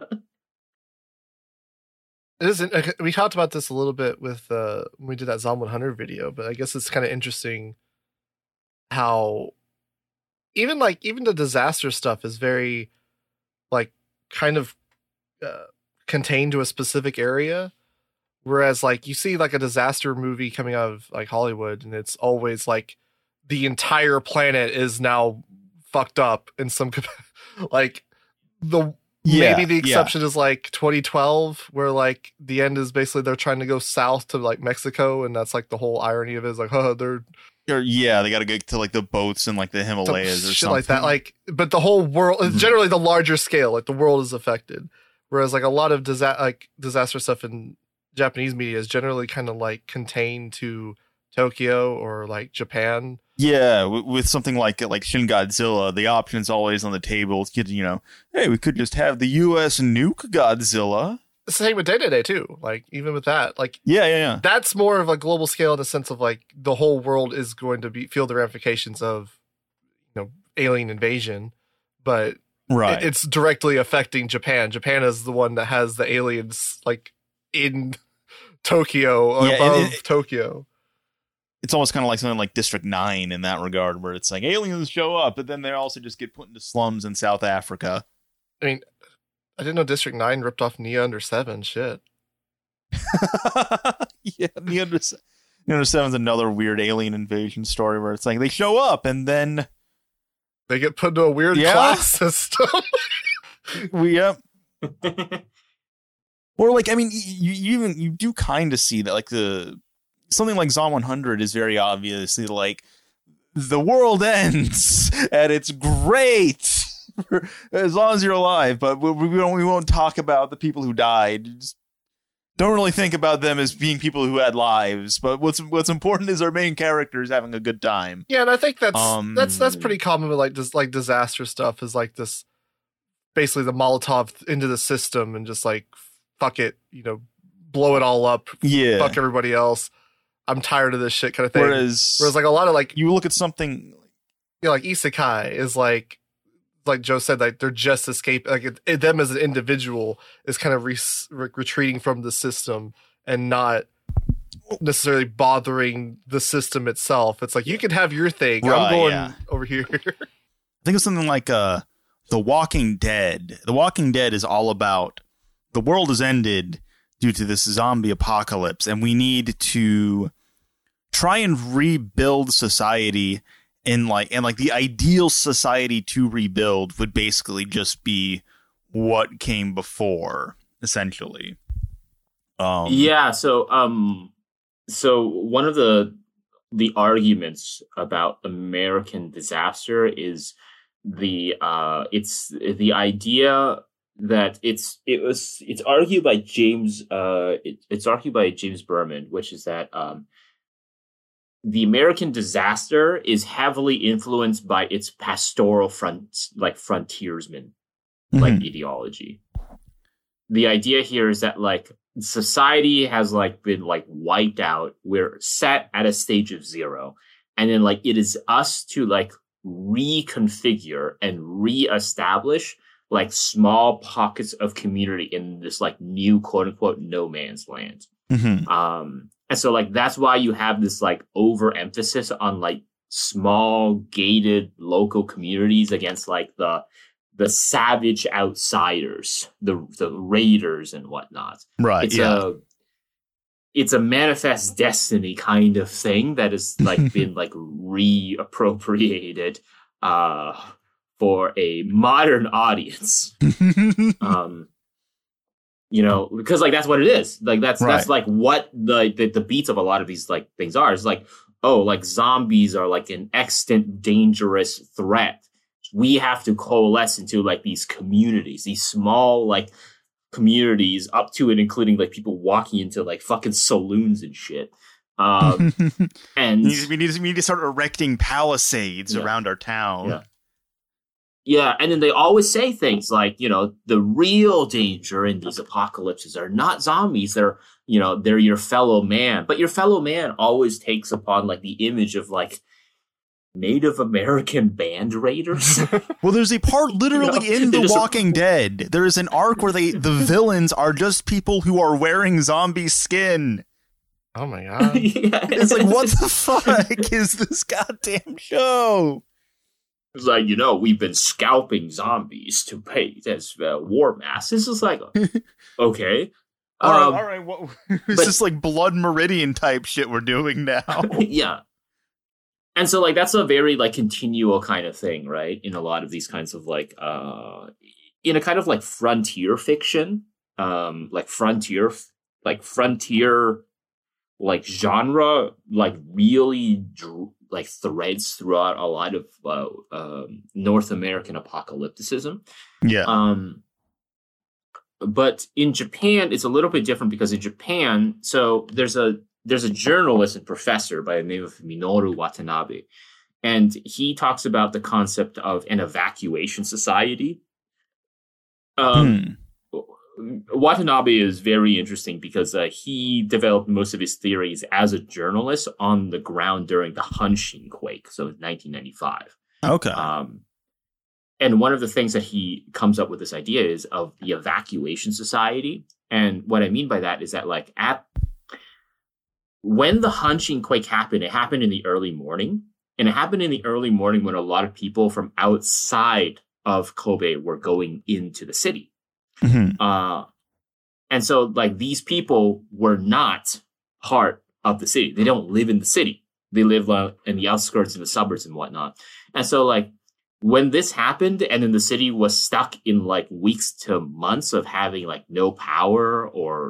It isn't. We talked about this a little bit with when we did that Zom 100 video, but I guess it's kind of interesting how even the disaster stuff is very like kind of contained to a specific area, whereas like you see like a disaster movie coming out of like Hollywood, and it's always like the entire planet is now fucked up in some like maybe the exception is like 2012, where like the end is basically they're trying to go south to like Mexico, and that's like the whole irony of it is like, oh, they got to get to like the boats in like the Himalayas or shit something like that. Like, but the whole world, generally the larger scale, like the world is affected. Whereas like a lot of disaster stuff in Japanese media is generally kind of like contained to Tokyo or like Japan. Yeah, with something like Shin Godzilla, the option's always on the table. You know, hey, we could just have the U.S. nuke Godzilla. It's the same with Day-to-Day too. Like even with that, like yeah, that's more of a global scale in the sense of like the whole world is going to feel the ramifications of, you know, alien invasion, but right, it's directly affecting Japan. Japan is the one that has the aliens like in Tokyo or above Tokyo. It's almost kind of like something like District 9 in that regard, where it's like aliens show up, but then they also just get put into slums in South Africa. I mean, I didn't know District 9 ripped off Nia Under 7. Shit. Yeah, Nia Under 7 is another weird alien invasion story where it's like they show up and then they get put into a weird class system. Yep. Or like, I mean, you do kind of see that like something like Zom 100 is very obviously like the world ends and it's great as long as you're alive, but we won't talk about the people who died. You just don't really think about them as being people who had lives, but what's important is our main characters having a good time. Yeah, and I think that's pretty common with like this like disaster stuff is like this basically the Molotov into the system and just like fuck it, you know, blow it all up, fuck everybody else. I'm tired of this shit kind of thing. Whereas like a lot of like you look at something, you know, like Isekai is like Joe said, like they're just escaping. Like them as an individual is kind of retreating from the system and not necessarily bothering the system itself. It's like you can have your thing. Right, I'm going over here. I think it's something like The Walking Dead. The Walking Dead is all about the world has ended due to this zombie apocalypse, and we need to try and rebuild society in like the ideal society to rebuild would basically just be what came before, essentially. So one of the arguments about American disaster is the idea that it's argued by James Berman, which is that the American disaster is heavily influenced by its pastoral frontiersman ideology. The idea here is that like society has like been like wiped out. We're set at a stage of zero, and then like it is us to like reconfigure and reestablish like small pockets of community in this like new quote unquote no man's land. And so like that's why you have this like overemphasis on like small gated local communities against like the savage outsiders, the raiders and whatnot. Right. It's a manifest destiny kind of thing that has like been like reappropriated for a modern audience. You know, because like that's what it is. Like that's like what the beats of a lot of these like things are. It's like, oh, like zombies are like an extant dangerous threat. We have to coalesce into like these communities, these small like communities up to and including like people walking into like fucking saloons and shit. And we need to start erecting palisades around our town. Yeah. Yeah, and then they always say things like, the real danger in these apocalypses are not zombies. They're your fellow man. But your fellow man always takes upon like the image of like Native American band raiders. Well, there's a part literally in The Walking Dead. There is an arc where the villains are just people who are wearing zombie skin. Oh my god. Yeah. It's like, what the fuck is this goddamn show? It's like, we've been scalping zombies to pay as war masks. It's like, okay. All right. What, it's just like Blood Meridian type shit we're doing now. Yeah. And so, like, that's a very, like, continual kind of thing, right? In a lot of these kinds of, like, in a kind of, like, frontier fiction, frontier, like, genre, like, really like threads throughout a lot of North American apocalypticism. Yeah. But in Japan, it's a little bit different because in Japan, so there's a journalist and professor by the name of Minoru Watanabe, and he talks about the concept of an evacuation society. Watanabe is very interesting because he developed most of his theories as a journalist on the ground during the Hanshin quake, so 1995. Okay. And one of the things that he comes up with this idea is of the evacuation society. And what I mean by that is that, like, when the Hanshin quake happened, it happened in the early morning. And it happened in the early morning when a lot of people from outside of Kobe were going into the city. Mm-hmm. And so, like, these people were not part of the city. They don't live in the city. They live in the outskirts, in the suburbs and whatnot. And so, like, when this happened and then the city was stuck in, like, weeks to months of having, like, no power or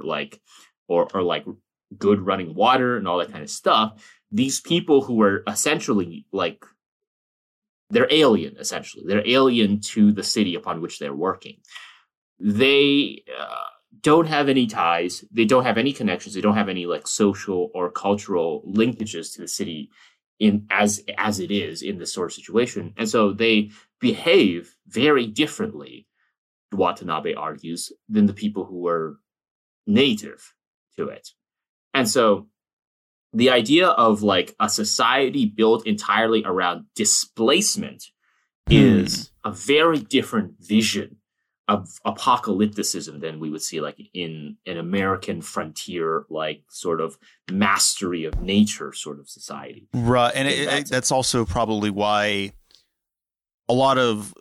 good running water and all that kind of stuff, these people who were essentially, like, they're alien, essentially. They're alien to the city upon which they're working. They don't have any ties. They don't have any connections. They don't have any, like, social or cultural linkages to the city as it is in this sort of situation. And so they behave very differently, Watanabe argues, than the people who were native to it. And so the idea of, like, a society built entirely around displacement is a very different vision of apocalypticism than we would see, like, in an American frontier, like, sort of mastery of nature sort of society. Right. And that's also probably why a lot of,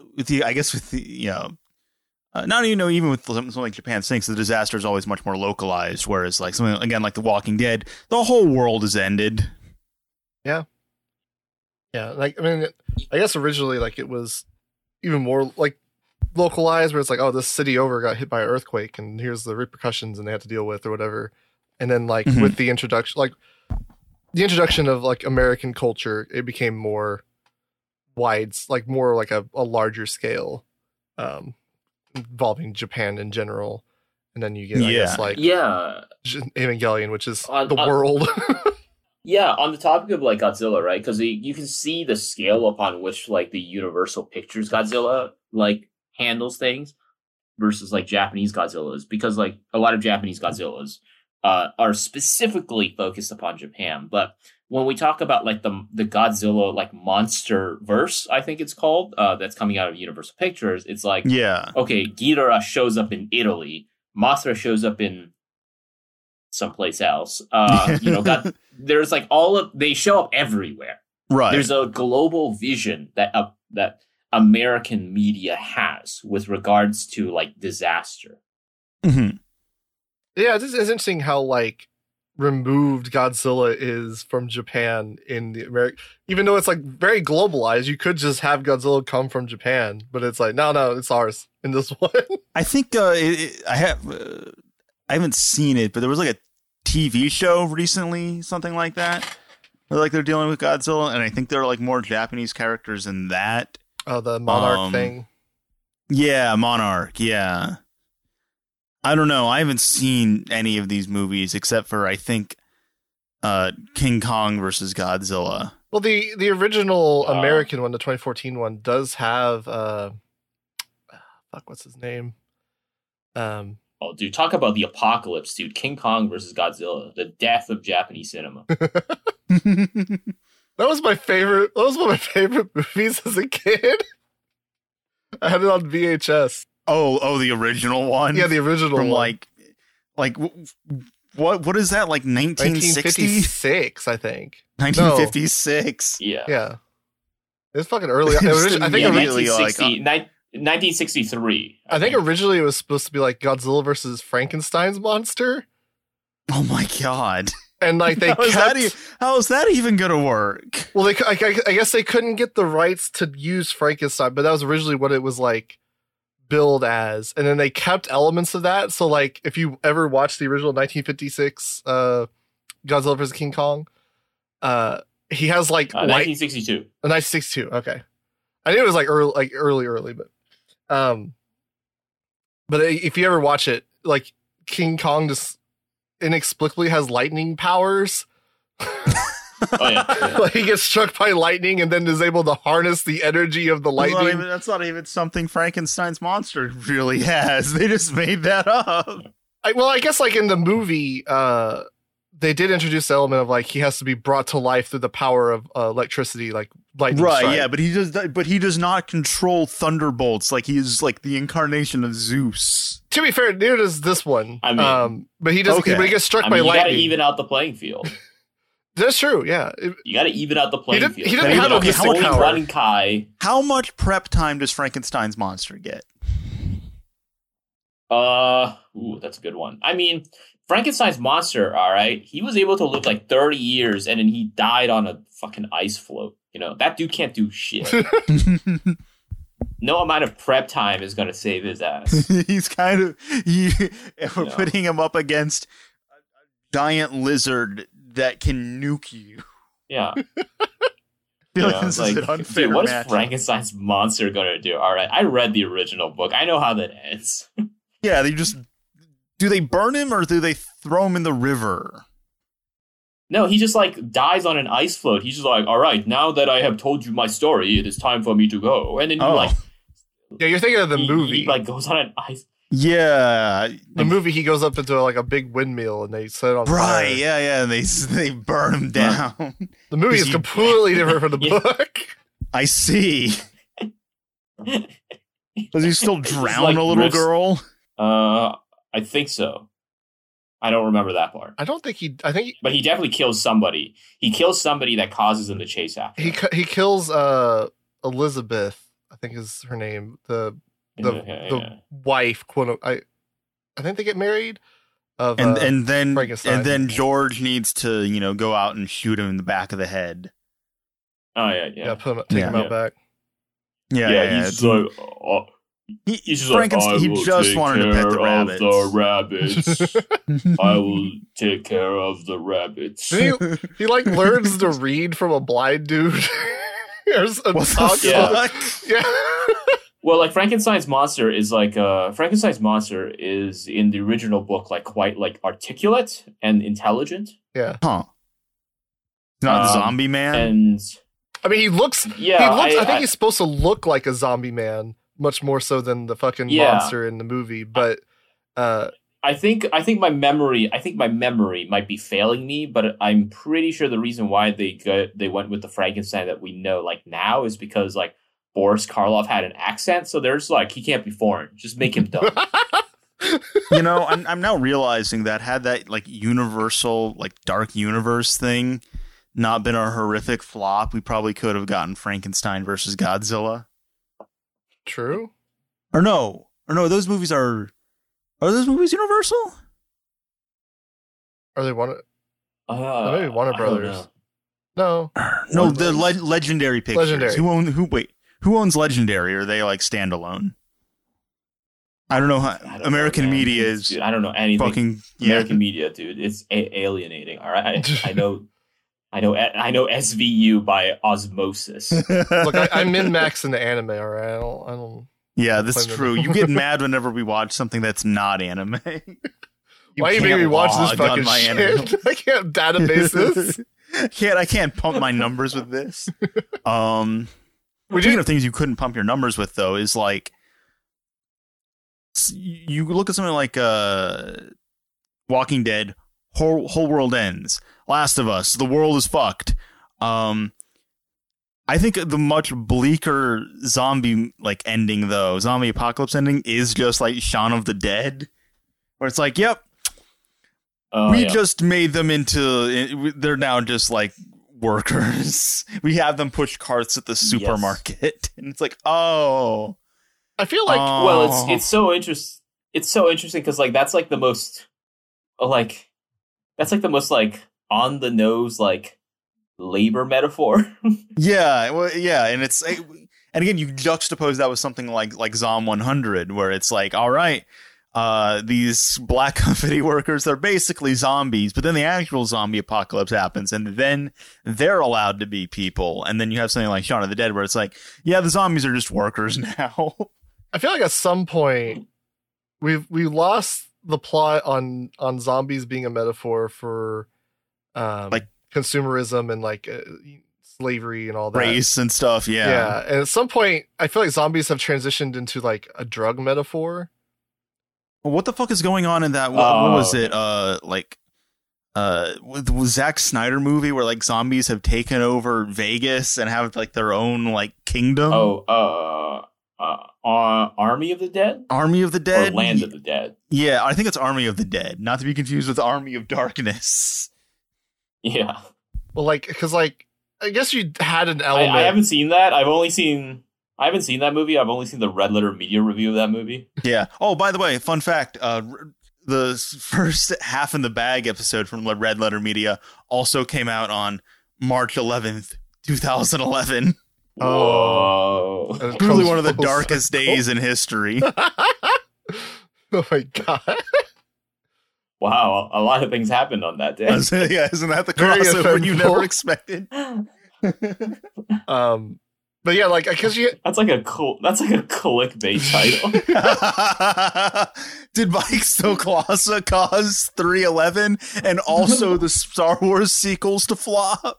not even with something like Japan Sinks, the disaster is always much more localized. Whereas, like, something, again, like The Walking Dead, the whole world is ended. Yeah. Yeah. Like, I mean, I guess originally, like, it was even more, like, localized, where it's like, oh, this city over got hit by an earthquake and here's the repercussions and they had to deal with or whatever. And then, like, with the introduction of, like, American culture, it became more more like a larger scale, involving Japan in general. And then you get, I guess, like, Evangelion, which is the world. Yeah, on the topic of, like, Godzilla, right? Because you can see the scale upon which, like, the Universal Pictures Godzilla, like, handles things versus, like, Japanese Godzillas, because, like, a lot of Japanese Godzillas are specifically focused upon Japan. But when we talk about, like, the Godzilla, like, monster verse, I think it's called, that's coming out of Universal Pictures, it's like, okay, Ghidorah shows up in Italy, Mothra shows up in someplace else. There's, like, they show up everywhere. Right. There's a global vision that American media has with regards to, like, disaster. Mm-hmm. Yeah, it's interesting how, like, removed Godzilla is from Japan in the America. Even though it's, like, very globalized, you could just have Godzilla come from Japan, but it's like, no, it's ours in this one. I think I haven't seen it, but there was, like, a TV show recently, something like that, where, like, they're dealing with Godzilla, and I think there are, like, more Japanese characters in that. Oh, the Monarch thing. Yeah, Monarch. Yeah. I don't know. I haven't seen any of these movies except for, I think, King Kong versus Godzilla. Well, the original American one, the 2014 one, does have what's his name? Oh, dude, talk about the apocalypse, dude. King Kong versus Godzilla, the death of Japanese cinema. That was my favorite. That was one of my favorite movies as a kid. I had it on VHS. Oh, the original one. Yeah, the original from one. like what is that, like 1960? 1956, I think. 1956. Yeah. It's fucking early. I think yeah, originally, 1963. I think originally it was supposed to be like Godzilla versus Frankenstein's monster. Oh my god! And like they how is that even gonna work? Well, I guess they couldn't get the rights to use Frankenstein, but that was originally what it was like billed as, and then they kept elements of that. So like if you ever watched the original 1956 Godzilla vs King Kong, he has like 1962. 1962. Okay, I knew it was like early, but if you ever watch it, like King Kong just inexplicably has lightning powers. Oh yeah. Like he gets struck by lightning and then is able to harness the energy of the lightning. That's not even something Frankenstein's monster really has. They just made that up. I guess like in the movie, they did introduce the element of like he has to be brought to life through the power of electricity, like lightning strike. Right? Yeah, but he does not control thunderbolts. Like he is like the incarnation of Zeus. To be fair, neither does this one. I mean, but he does. Okay. But he gets struck by you lightning. gotta even out the playing field. That's true. Yeah, You gotta even out the playing field. He doesn't have a mystic only power. one Kai. How much prep time does Frankenstein's monster get? That's a good one. I mean, Frankenstein's monster, all right, he was able to live like 30 years and then he died on a fucking ice float. You know, that dude can't do shit. No amount of prep time is going to save his ass. He's we're putting him up against a giant lizard that can nuke you. Yeah. I feel like this is an unfair dude, what match. is Frankenstein's monster going to do? All right, I read the original book. I know how that ends. Yeah, do they burn him or do they throw him in the river? No, he just like dies on an ice float. He's just like, all right, now that I have told you my story, it is time for me to go. And then Yeah, you're thinking of the movie. He like goes on an ice. Yeah, The movie, he goes up into like a big windmill and they set it on fire. right. Yeah, and they burn him down. The movie is completely different from the Yeah. book. I see. Does he still drown like a little riffs- girl? I think so. I don't remember that part. I don't think he. I think But he definitely kills somebody. He kills somebody that causes him to chase after him. he kills Elizabeth. I think is her name. The Yeah. wife, quote. I think they get married. And then Frankenstein. George needs to go out and shoot him in the back of the head. Oh yeah. Take him out back. Yeah. He's like, he's just like, I he will just take wanted to pet the care rabbits. of the rabbits. I will take care of the rabbits. He like learns to read from a blind dude. What the fuck? Yeah. Well, like Frankenstein's monster is in the original book like quite like articulate and intelligent. Yeah. Huh. Not Zombie Man? And I mean, he looks. yeah, I think he's supposed to look like a zombie man, much more so than the fucking monster in the movie. But I think my memory might be failing me, but I'm pretty sure the reason why they went with the Frankenstein that we know like now is because like Boris Karloff had an accent, so there's like he can't be foreign. Just make him dumb. I'm now realizing that had that like universal like dark universe thing not been a horrific flop, we probably could have gotten Frankenstein versus Godzilla. True. Or no, those movies are those movies Universal? Are they maybe Warner I don't Brothers? know. No. No, the Legendary Pictures. Legendary. Who owns Legendary? Or are they like standalone? I don't know how American media is. Dude, I don't know anything. Fucking American media, dude. It's alienating. All right, I know SVU by osmosis. Look, I min-max into anime. All right, I don't. Yeah, this is true. You get mad whenever we watch something that's not anime. Why you make me watch this fucking my shit? anime. I can't databases. I can't pump my numbers with this. Speaking of things you couldn't pump your numbers with, though, is like you look at something like Walking Dead, Whole World Ends, Last of Us, The World is Fucked. I think the much bleaker zombie ending, though, zombie apocalypse ending, is just like Shaun of the Dead, where it's like, yep, we just made them they're now just like workers. We have them push carts at the supermarket, and it's like, oh, I feel like well, it's so interesting. It's so interesting because that's like the most that's like the most on the nose labor metaphor. Yeah, well, yeah, and again, you juxtapose that with something like Zom 100, where it's like, all right, these black company workers, they're basically zombies, but then the actual zombie apocalypse happens, and then they're allowed to be people, and then you have something like Shaun of the Dead, where it's like, yeah, the zombies are just workers now. I feel like at some point we lost the plot on zombies being a metaphor for consumerism and slavery and all that, race and stuff. Yeah, and at some point I feel like zombies have transitioned into a drug metaphor. Well, what the fuck is going on in that? What was it? With Zack Snyder movie where zombies have taken over Vegas and have their own kingdom. Army of the Dead? Army of the Dead? Or Land of the Dead. Yeah, I think it's Army of the Dead, not to be confused with Army of Darkness. Yeah. Well, because I guess you had an element. I haven't seen that. I haven't seen that movie. I've only seen the Red Letter Media review of that movie. Yeah. Oh, by the way, fun fact: the first Half in the Bag episode from Red Letter Media also came out on March 11th, 2011. Whoa! Truly one of the darkest days in history. Oh my god! Wow, a lot of things happened on that day. Yeah, isn't that the crossover you never expected? But yeah, because that's like a clickbait title. Did Mike Stoklasa cause 311 and also the Star Wars sequels to flop?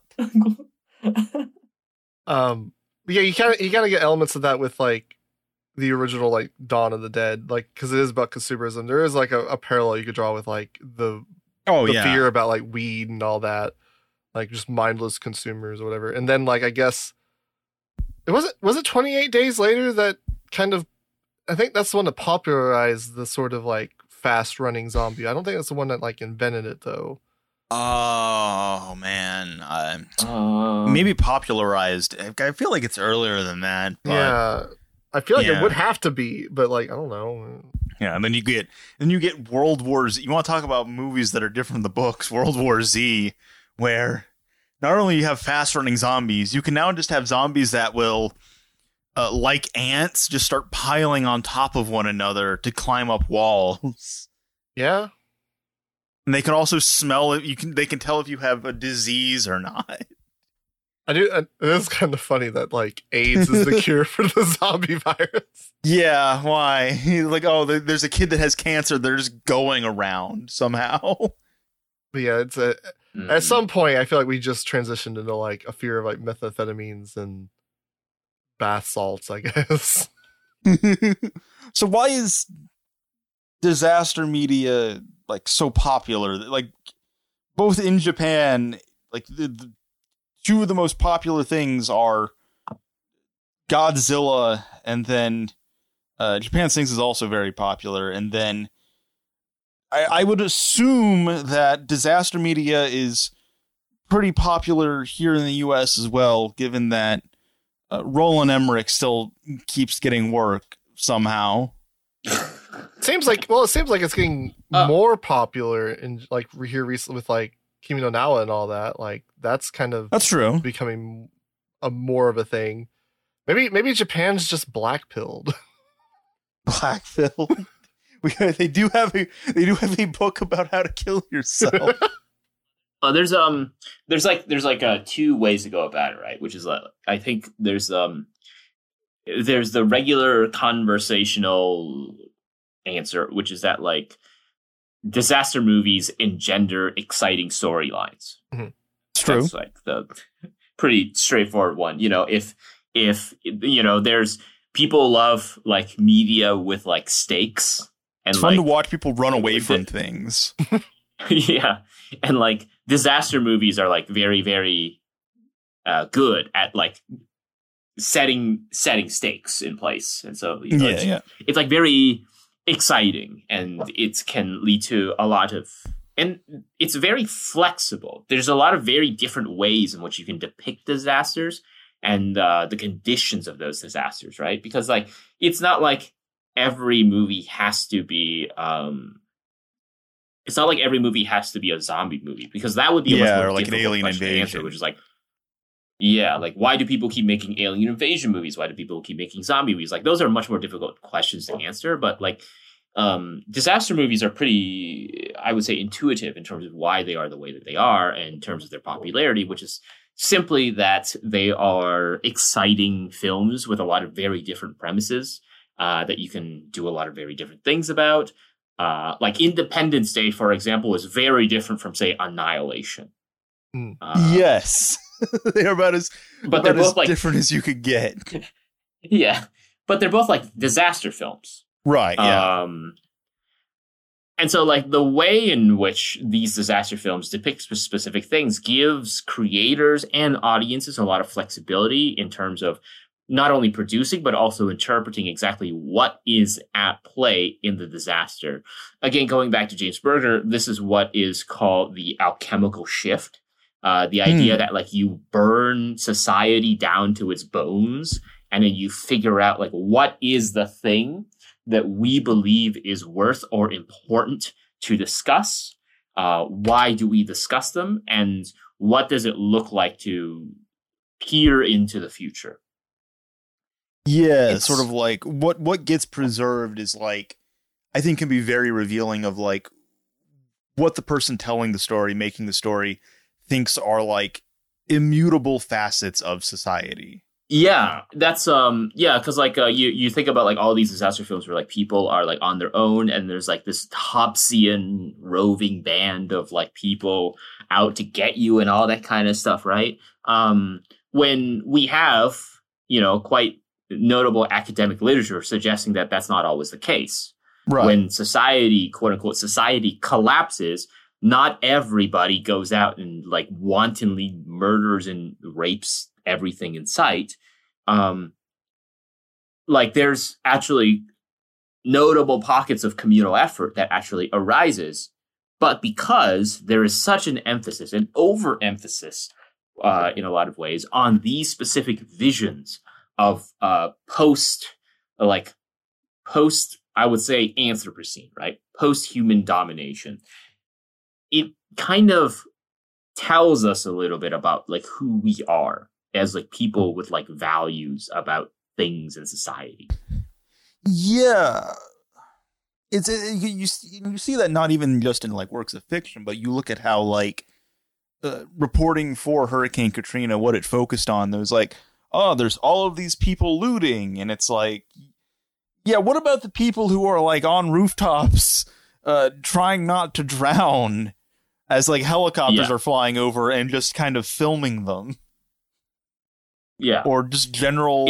Yeah, you kind of get elements of that with the original Dawn of the Dead, because it is about consumerism. There is a parallel you could draw with the fear about weed and all that, just mindless consumers or whatever. And then I guess it was it 28 Days Later that kind of, I think that's the one that popularized the sort of fast running zombie. I don't think that's the one that invented it though. Oh man, maybe popularized. I feel like it's earlier than that. But yeah, I feel like it would have to be, but I don't know. Yeah, and then you get World War Z. You want to talk about movies that are different from the books? World War Z, where not only you have fast running zombies, you can now just have zombies that will, like ants, just start piling on top of one another to climb up walls. Yeah. And they can also smell it. They can tell if you have a disease or not. I do. It is kind of funny that AIDS is the cure for the zombie virus. Yeah, why? There's a kid that has cancer. They're just going around somehow. But yeah, it's at some point I feel like we just transitioned into a fear of methamphetamines and bath salts, I guess. So why is disaster media so popular? Both in Japan, the two of the most popular things are Godzilla, and then Japan Sings is also very popular, and then I would assume that disaster media is pretty popular here in the U.S. as well, given that Roland Emmerich still keeps getting work somehow. Seems like it's getting more popular in here recently with Kimi no Na wa and all that. That's true, becoming a more of a thing. Maybe Japan's just black-pilled. Black-pilled. They do have a book about how to kill yourself. There's two ways to go about it, right? Which is I think there's the regular conversational answer, which is that disaster movies engender exciting storylines. Mm-hmm. true. That's like the pretty straightforward one. If there's people love like media with like stakes, and it's fun like, to watch people run away from things. yeah, and like disaster movies are like very, very good at like setting stakes in place, and so it's like very exciting, and it can lead to a lot of, and it's very flexible. There's a lot of very different ways in which you can depict disasters and the conditions of those disasters, right? Because like it's not like every movie has to be it's not like every movie has to be a zombie movie, because that would be a much more or like an alien invasion answer, which is like, yeah, like why do people keep making alien invasion movies? Why do people keep making zombie movies? Like those are much more difficult questions to answer. But like disaster movies are pretty, I would say, intuitive in terms of why they are the way that they are, and in terms of their popularity, which is simply that they are exciting films with a lot of very different premises that you can do a lot of very different things about. Like Independence Day, for example, is very different from, say, Annihilation. Yes. They're about as like different as you could get. Yeah. But they're both like disaster films. Right. Yeah. And so like the way in which these disaster films depict specific things gives creators and audiences a lot of flexibility in terms of not only producing, but also interpreting exactly what is at play in the disaster. Again, going back to James Berger, this is what is called the alchemical shift. The idea that like you burn society down to its bones, and then you figure out like what is the thing that we believe is worth or important to discuss. Why do we discuss them? And what does it look like to peer into the future? Yeah, it's sort of like what gets preserved is like, I think can be very revealing of like what the person telling the story, making the story, thinks are like immutable facets of society. Yeah, that's because like you think about like all these disaster films where like people are like on their own, and there's like this Hobbesian roving band of like people out to get you and all that kind of stuff, right? When we have, quite notable academic literature suggesting that that's not always the case. Right. When society, quote unquote, society collapses, not everybody goes out and like wantonly murders and rapes everything in sight. Like there's actually notable pockets of communal effort that actually arises, but because there is such an emphasis, an overemphasis in a lot of ways on these specific visions of post, I would say, Anthropocene, right? Post-human domination. It kind of tells us a little bit about like who we are as like people with like values about things in society. Yeah. You see that not even just in like works of fiction, but you look at how like reporting for Hurricane Katrina, what it focused on, there was like, oh, there's all of these people looting, and it's like, yeah, what about the people who are like on rooftops trying not to drown as like helicopters are flying over and just kind of filming them? Yeah. Or just general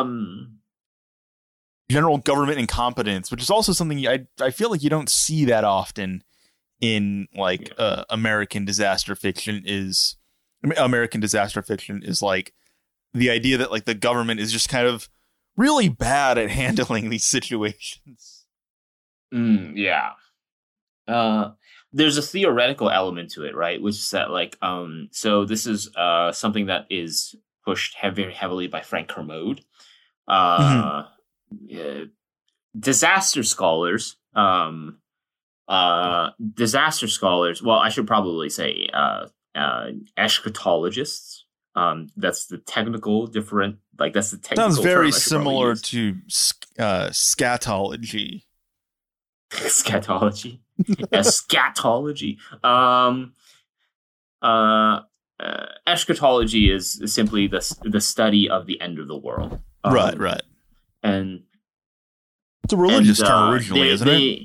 general government incompetence, which is also something I feel like you don't see that often in like American disaster fiction is like the idea that like the government is just kind of really bad at handling these situations. Yeah. There's a theoretical element to it, right? Which is that like, so this is something that is pushed very heavily by Frank Kermode. Disaster scholars, well, I should probably say eschatologists. That's the technical different, like that's the technical. Sounds very similar to scatology. Scatology. Eschatology. Eschatology is simply the study of the end of the world. Right. And it's a religious term originally, isn't it?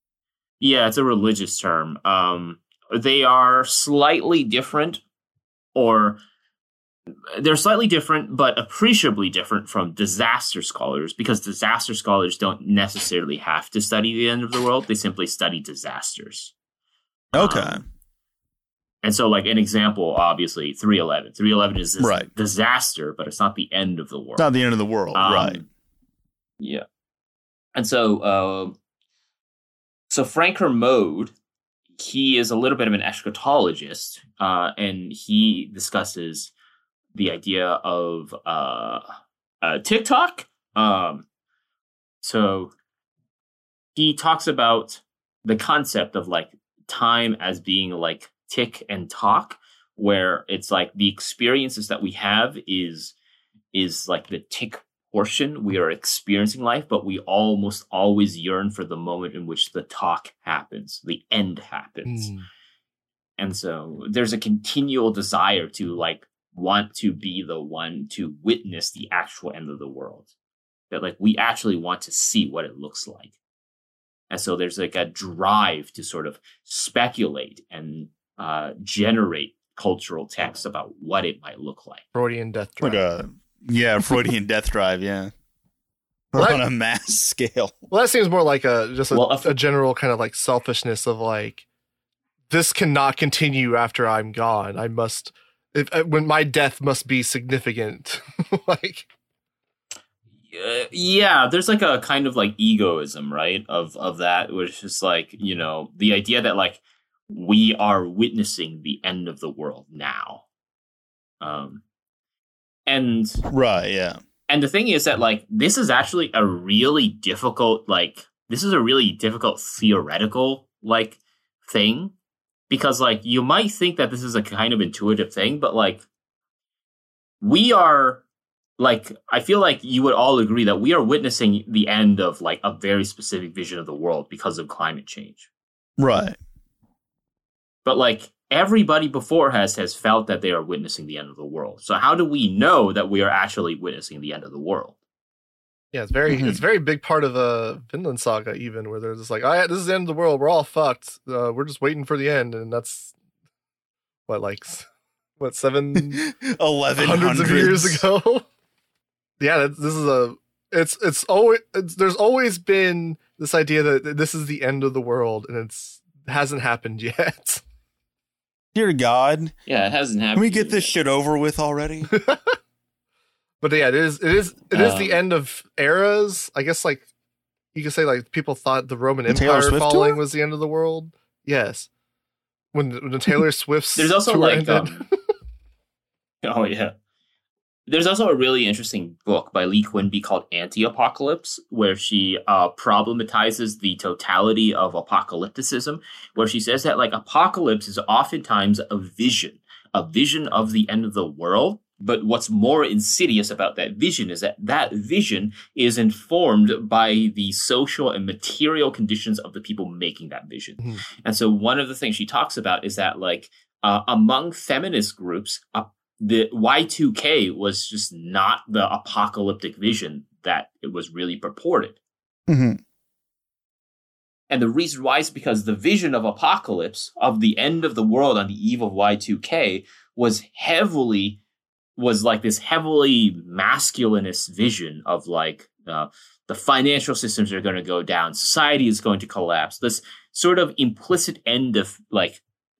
Yeah, it's a religious term. They are slightly different or they're slightly different, but appreciably different from disaster scholars, because disaster scholars don't necessarily have to study the end of the world. They simply study disasters. Okay. And so, like, an example, obviously, 3/11. 3/11 is this Right. disaster, but it's not the end of the world. It's not the end of the world, right? Yeah. And so, so Frank Kermode, he is a little bit of an eschatologist, and he discusses the idea of TikTok. So he talks about the concept of like time as being like tick and talk, where it's like the experiences that we have is like the tick portion. We are experiencing life, but we almost always yearn for the moment in which the talk happens, the end happens. And so there's a continual desire to like want to be the one to witness the actual end of the world, that like we actually want to see what it looks like. And so there's like a drive to sort of speculate and generate cultural texts about what it might look like. Freudian death drive. Freudian death drive, yeah. Well, on a mass scale. Well, that seems more like a general kind of like selfishness of like, this cannot continue after I'm gone. I must, when my death must be significant. Like, yeah, there's like a kind of like egoism, right? Of that, which is like, you know, the idea that like we are witnessing the end of the world now. And right, yeah. And the thing is that like this is actually a really difficult theoretical like thing, because like you might think that this is a kind of intuitive thing, but like we are like, I feel like you would all agree that we are witnessing the end of like a very specific vision of the world because of climate change. Right. But like everybody before has felt that they are witnessing the end of the world. So how do we know that we are actually witnessing the end of the world? Yeah, it's a very big part of the Vinland Saga, even, where they're just like, oh yeah, this is the end of the world. We're all fucked. We're just waiting for the end. And that's what, 700 hundreds of years ago? Yeah, there's always been this idea that this is the end of the world, and it hasn't happened yet. Dear God. Yeah, it hasn't happened. Can we get this shit over with already? But yeah, it is the end of eras. I guess like you could say like people thought the Roman Empire falling was the end of the world. Yes. When the Taylor Swift's there's also tour like ended. oh yeah. There's also a really interesting book by Lee Quinby called Anti-Apocalypse, where she problematizes the totality of apocalypticism, where she says that like apocalypse is oftentimes a vision of the end of the world. But what's more insidious about that vision is that vision is informed by the social and material conditions of the people making that vision. Mm-hmm. And so one of the things she talks about is that like among feminist groups, the Y2K was just not the apocalyptic vision that it was really purported. Mm-hmm. And the reason why is because the vision of apocalypse, of the end of the world on the eve of Y2K, was like this heavily masculinist vision of like the financial systems are going to go down, society is going to collapse. This sort of implicit end of like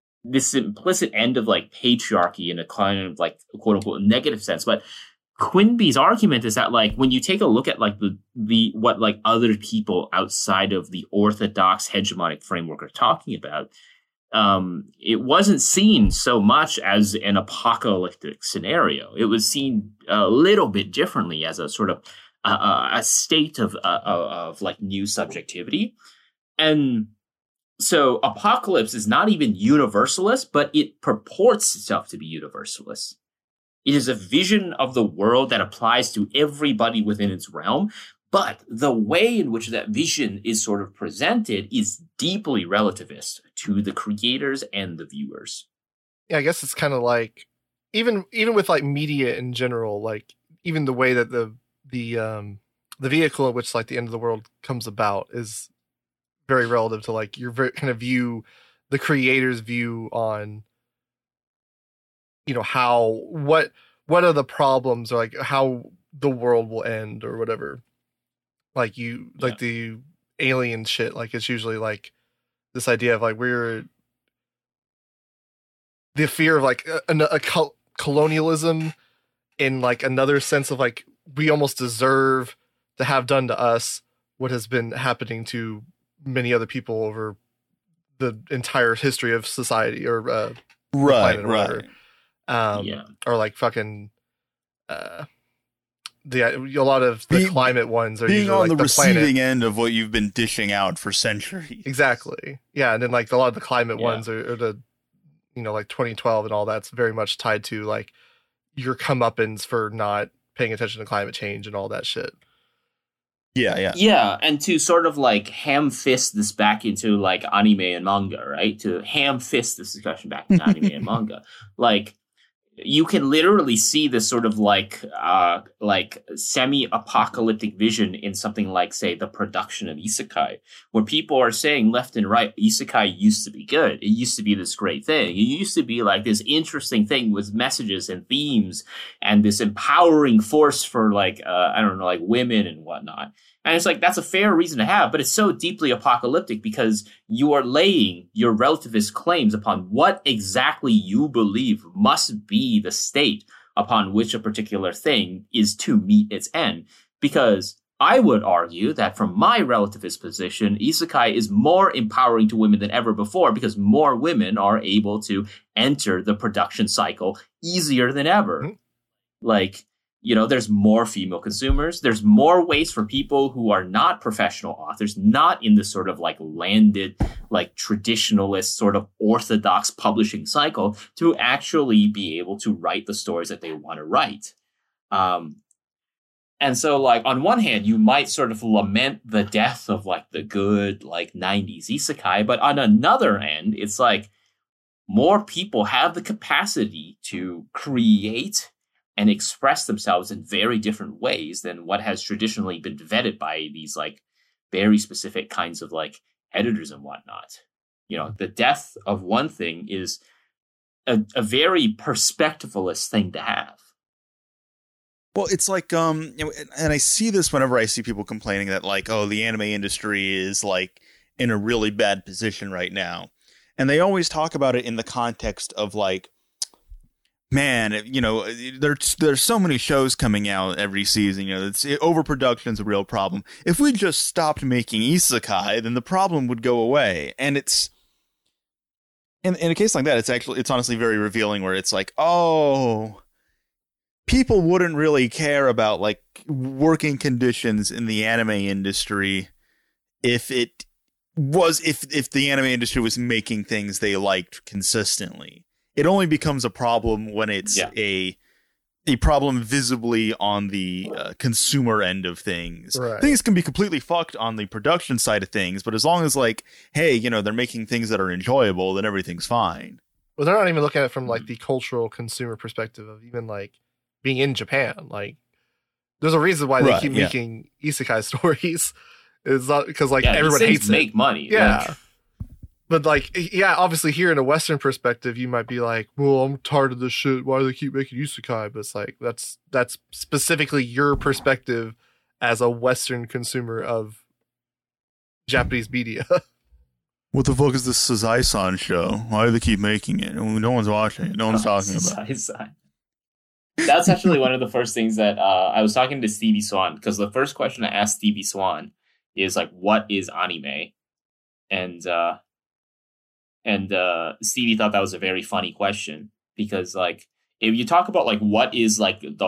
patriarchy in a kind of like quote unquote negative sense. But Quinby's argument is that like when you take a look at like the what like other people outside of the orthodox hegemonic framework are talking about, it wasn't seen so much as an apocalyptic scenario. It was seen a little bit differently as a sort of a state of like new subjectivity. And so apocalypse is not even universalist, but it purports itself to be universalist. It is a vision of the world that applies to everybody within its realm. But the way in which that vision is sort of presented is deeply relativist to the creators and the viewers. Yeah, I guess it's kind of like even with like media in general, like even the way that the vehicle at which like the end of the world comes about is very relative to like your kind of view, the creator's view on how what are the problems, or like how the world will end or whatever. Like the alien shit, like it's usually like this idea of like we're the fear of like colonialism in like another sense of like we almost deserve to have done to us what has been happening to many other people over the entire history of society or right. Or like fucking a lot of the climate ones are being usually on like the receiving planet. end of what you've been dishing out for centuries. Exactly. Yeah, and then like a lot of the climate ones are the like 2012 and all that's very much tied to like your comeuppance for not paying attention to climate change and all that shit. Yeah, and to sort of like ham fist this back into like anime and manga, right? To ham fist this discussion back into anime and manga. Like, you can literally see this sort of like semi-apocalyptic vision in something like, say, the production of isekai, where people are saying left and right, isekai used to be good. It used to be this great thing. It used to be like this interesting thing with messages and themes and this empowering force for like, like women and whatnot. And it's like, that's a fair reason to have, but it's so deeply apocalyptic because you are laying your relativist claims upon what exactly you believe must be the state upon which a particular thing is to meet its end. Because I would argue that from my relativist position, isekai is more empowering to women than ever before because more women are able to enter the production cycle easier than ever. Mm-hmm. Like, there's more female consumers. There's more ways for people who are not professional authors, not in the sort of like landed, like traditionalist sort of orthodox publishing cycle, to actually be able to write the stories that they want to write. And so like on one hand, you might sort of lament the death of like the good like 90s isekai, but on another end, it's like more people have the capacity to create and express themselves in very different ways than what has traditionally been vetted by these like very specific kinds of like editors and whatnot. The death of one thing is a very perspectivalist thing to have. Well, it's like, and I see this whenever I see people complaining that like, oh, the anime industry is like in a really bad position right now. And they always talk about it in the context of like, man, there's so many shows coming out every season. Overproduction is a real problem. If we just stopped making isekai, then the problem would go away. And it's in a case like that, it's honestly very revealing. Where it's like, oh, people wouldn't really care about like working conditions in the anime industry if the anime industry was making things they liked consistently. It only becomes a problem when it's a problem visibly on the consumer end of things. Right. Things can be completely fucked on the production side of things, but as long as like, hey, they're making things that are enjoyable, then everything's fine. Well, they're not even looking at it from like the cultural consumer perspective of even like being in Japan. Like, there's a reason why they keep making isekai stories. It's not because like everyone hates it. Make money. Yeah. Like, but like, obviously here in a Western perspective, you might be like, well, I'm tired of this shit. Why do they keep making isekai? But it's like, that's specifically your perspective as a Western consumer of Japanese media. What the fuck is this Sazai-san show? Why do they keep making it? No one's watching it. No one's talking about it. That's actually one of the first things that I was talking to Stevie Swan, because the first question I asked Stevie Swan is like, what is anime? And Stevie thought that was a very funny question because, like, if you talk about like what is anime,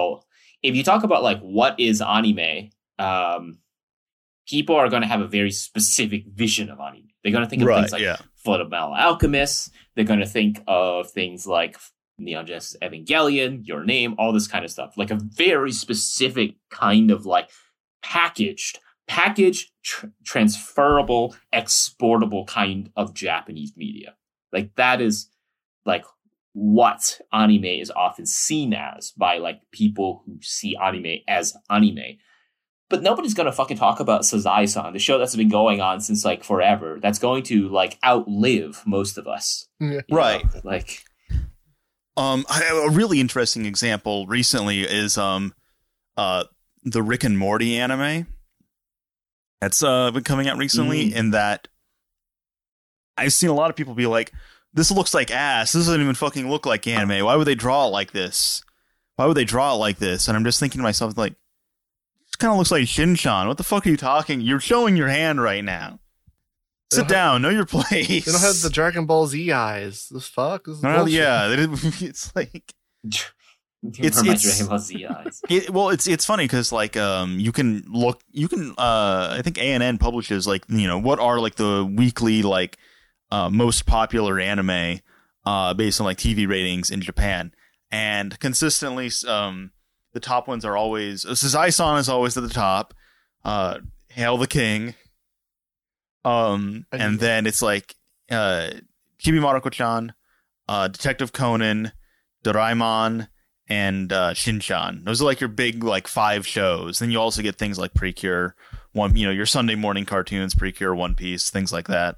people are going to have a very specific vision of anime. They're going to think of things like Fullmetal Alchemist. They're going to think of things like Neon Genesis Evangelion, Your Name, all this kind of stuff. Like a very specific kind of like packaged, transferable, exportable kind of Japanese media. Like that is like what anime is often seen as by like people who see anime as anime. But nobody's going to fucking talk about Sazai-san, the show that's been going on since like forever. That's going to like outlive most of us. Right. Like, A really interesting example recently is the Rick and Morty anime. That's been coming out recently, in that I've seen a lot of people be like, this looks like ass. This doesn't even fucking look like anime. Why would they draw it like this? Why would they draw it like this? And I'm just thinking to myself, like, this kind of looks like Shin-chan. What the fuck are you talking? You're showing your hand right now. Sit down. Know your place. They don't have the Dragon Ball Z eyes. The fuck? This is bullshit. Yeah. It's like... It's Dragon Ball Z eyes. It's funny because like you can I think ANN publishes like, you know, what are like the weekly like most popular anime based on like TV ratings in Japan, and consistently the top ones are always Sazai-san is always at the top, Hail the King, and then it's like Chibi Maruko-chan, Detective Conan, Doraemon, and Shin-chan. Those are like your big like 5 shows. Then you also get things like Precure, your Sunday morning cartoons, Precure, One Piece, things like that.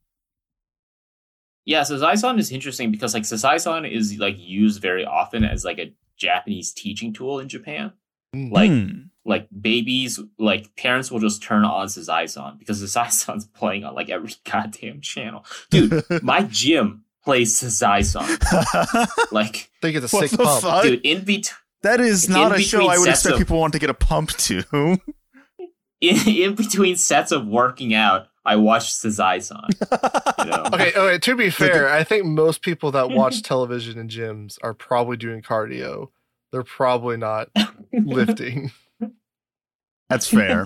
Yeah, Sazai-san is interesting because like Sazai-san is like used very often as like a Japanese teaching tool in Japan. Like babies, like parents will just turn on Sazai-san because Sazai-san's playing on like every goddamn channel. Dude, my gym plays Sazai-san. Like, they get a sick pump. Fuck? Dude, that is not a show I would expect people want to get a pump to. In between sets of working out, I watch Sazai-san. You know? Okay, to be fair, I think most people that watch television in gyms are probably doing cardio. They're probably not lifting. That's fair.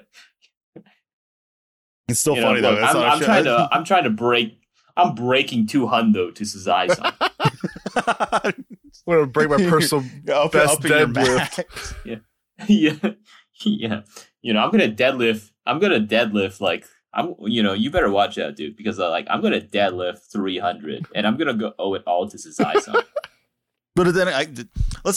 It's still funny though. I'm trying to break. I'm breaking 200 to Sazai-san. I'm gonna break my personal best deadlift. Yeah. You know, I'm gonna deadlift like you better watch out, dude, because like I'm gonna deadlift 300 and I'm gonna owe it all to Sazai-san. But then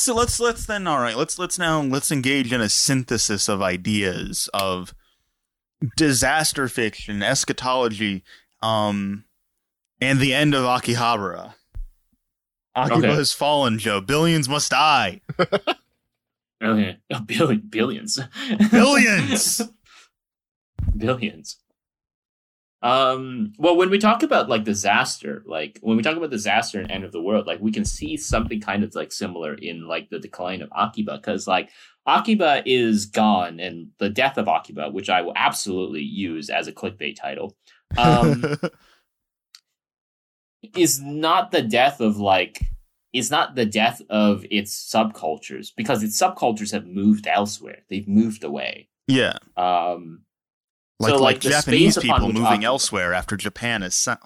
let's engage in a synthesis of ideas of disaster fiction, eschatology, and the end of Akihabara. Akiba has fallen, Joe. Billions must die. Okay. Billions. Billions. Billions. Well, when we talk about like disaster, and end of the world, like we can see something kind of like similar in like the decline of Akiba, because like Akiba is gone, and the death of Akiba, which I will absolutely use as a clickbait title, is not the death of its subcultures, because its subcultures have moved elsewhere. They've moved away. Yeah. Like Japanese people moving elsewhere after Japan has sunk.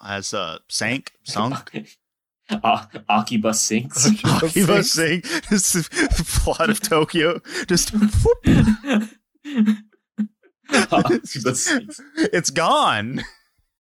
Akiba sinks. Akiba sinks. Just the plot of Tokyo. Just Akiba sinks. It's gone.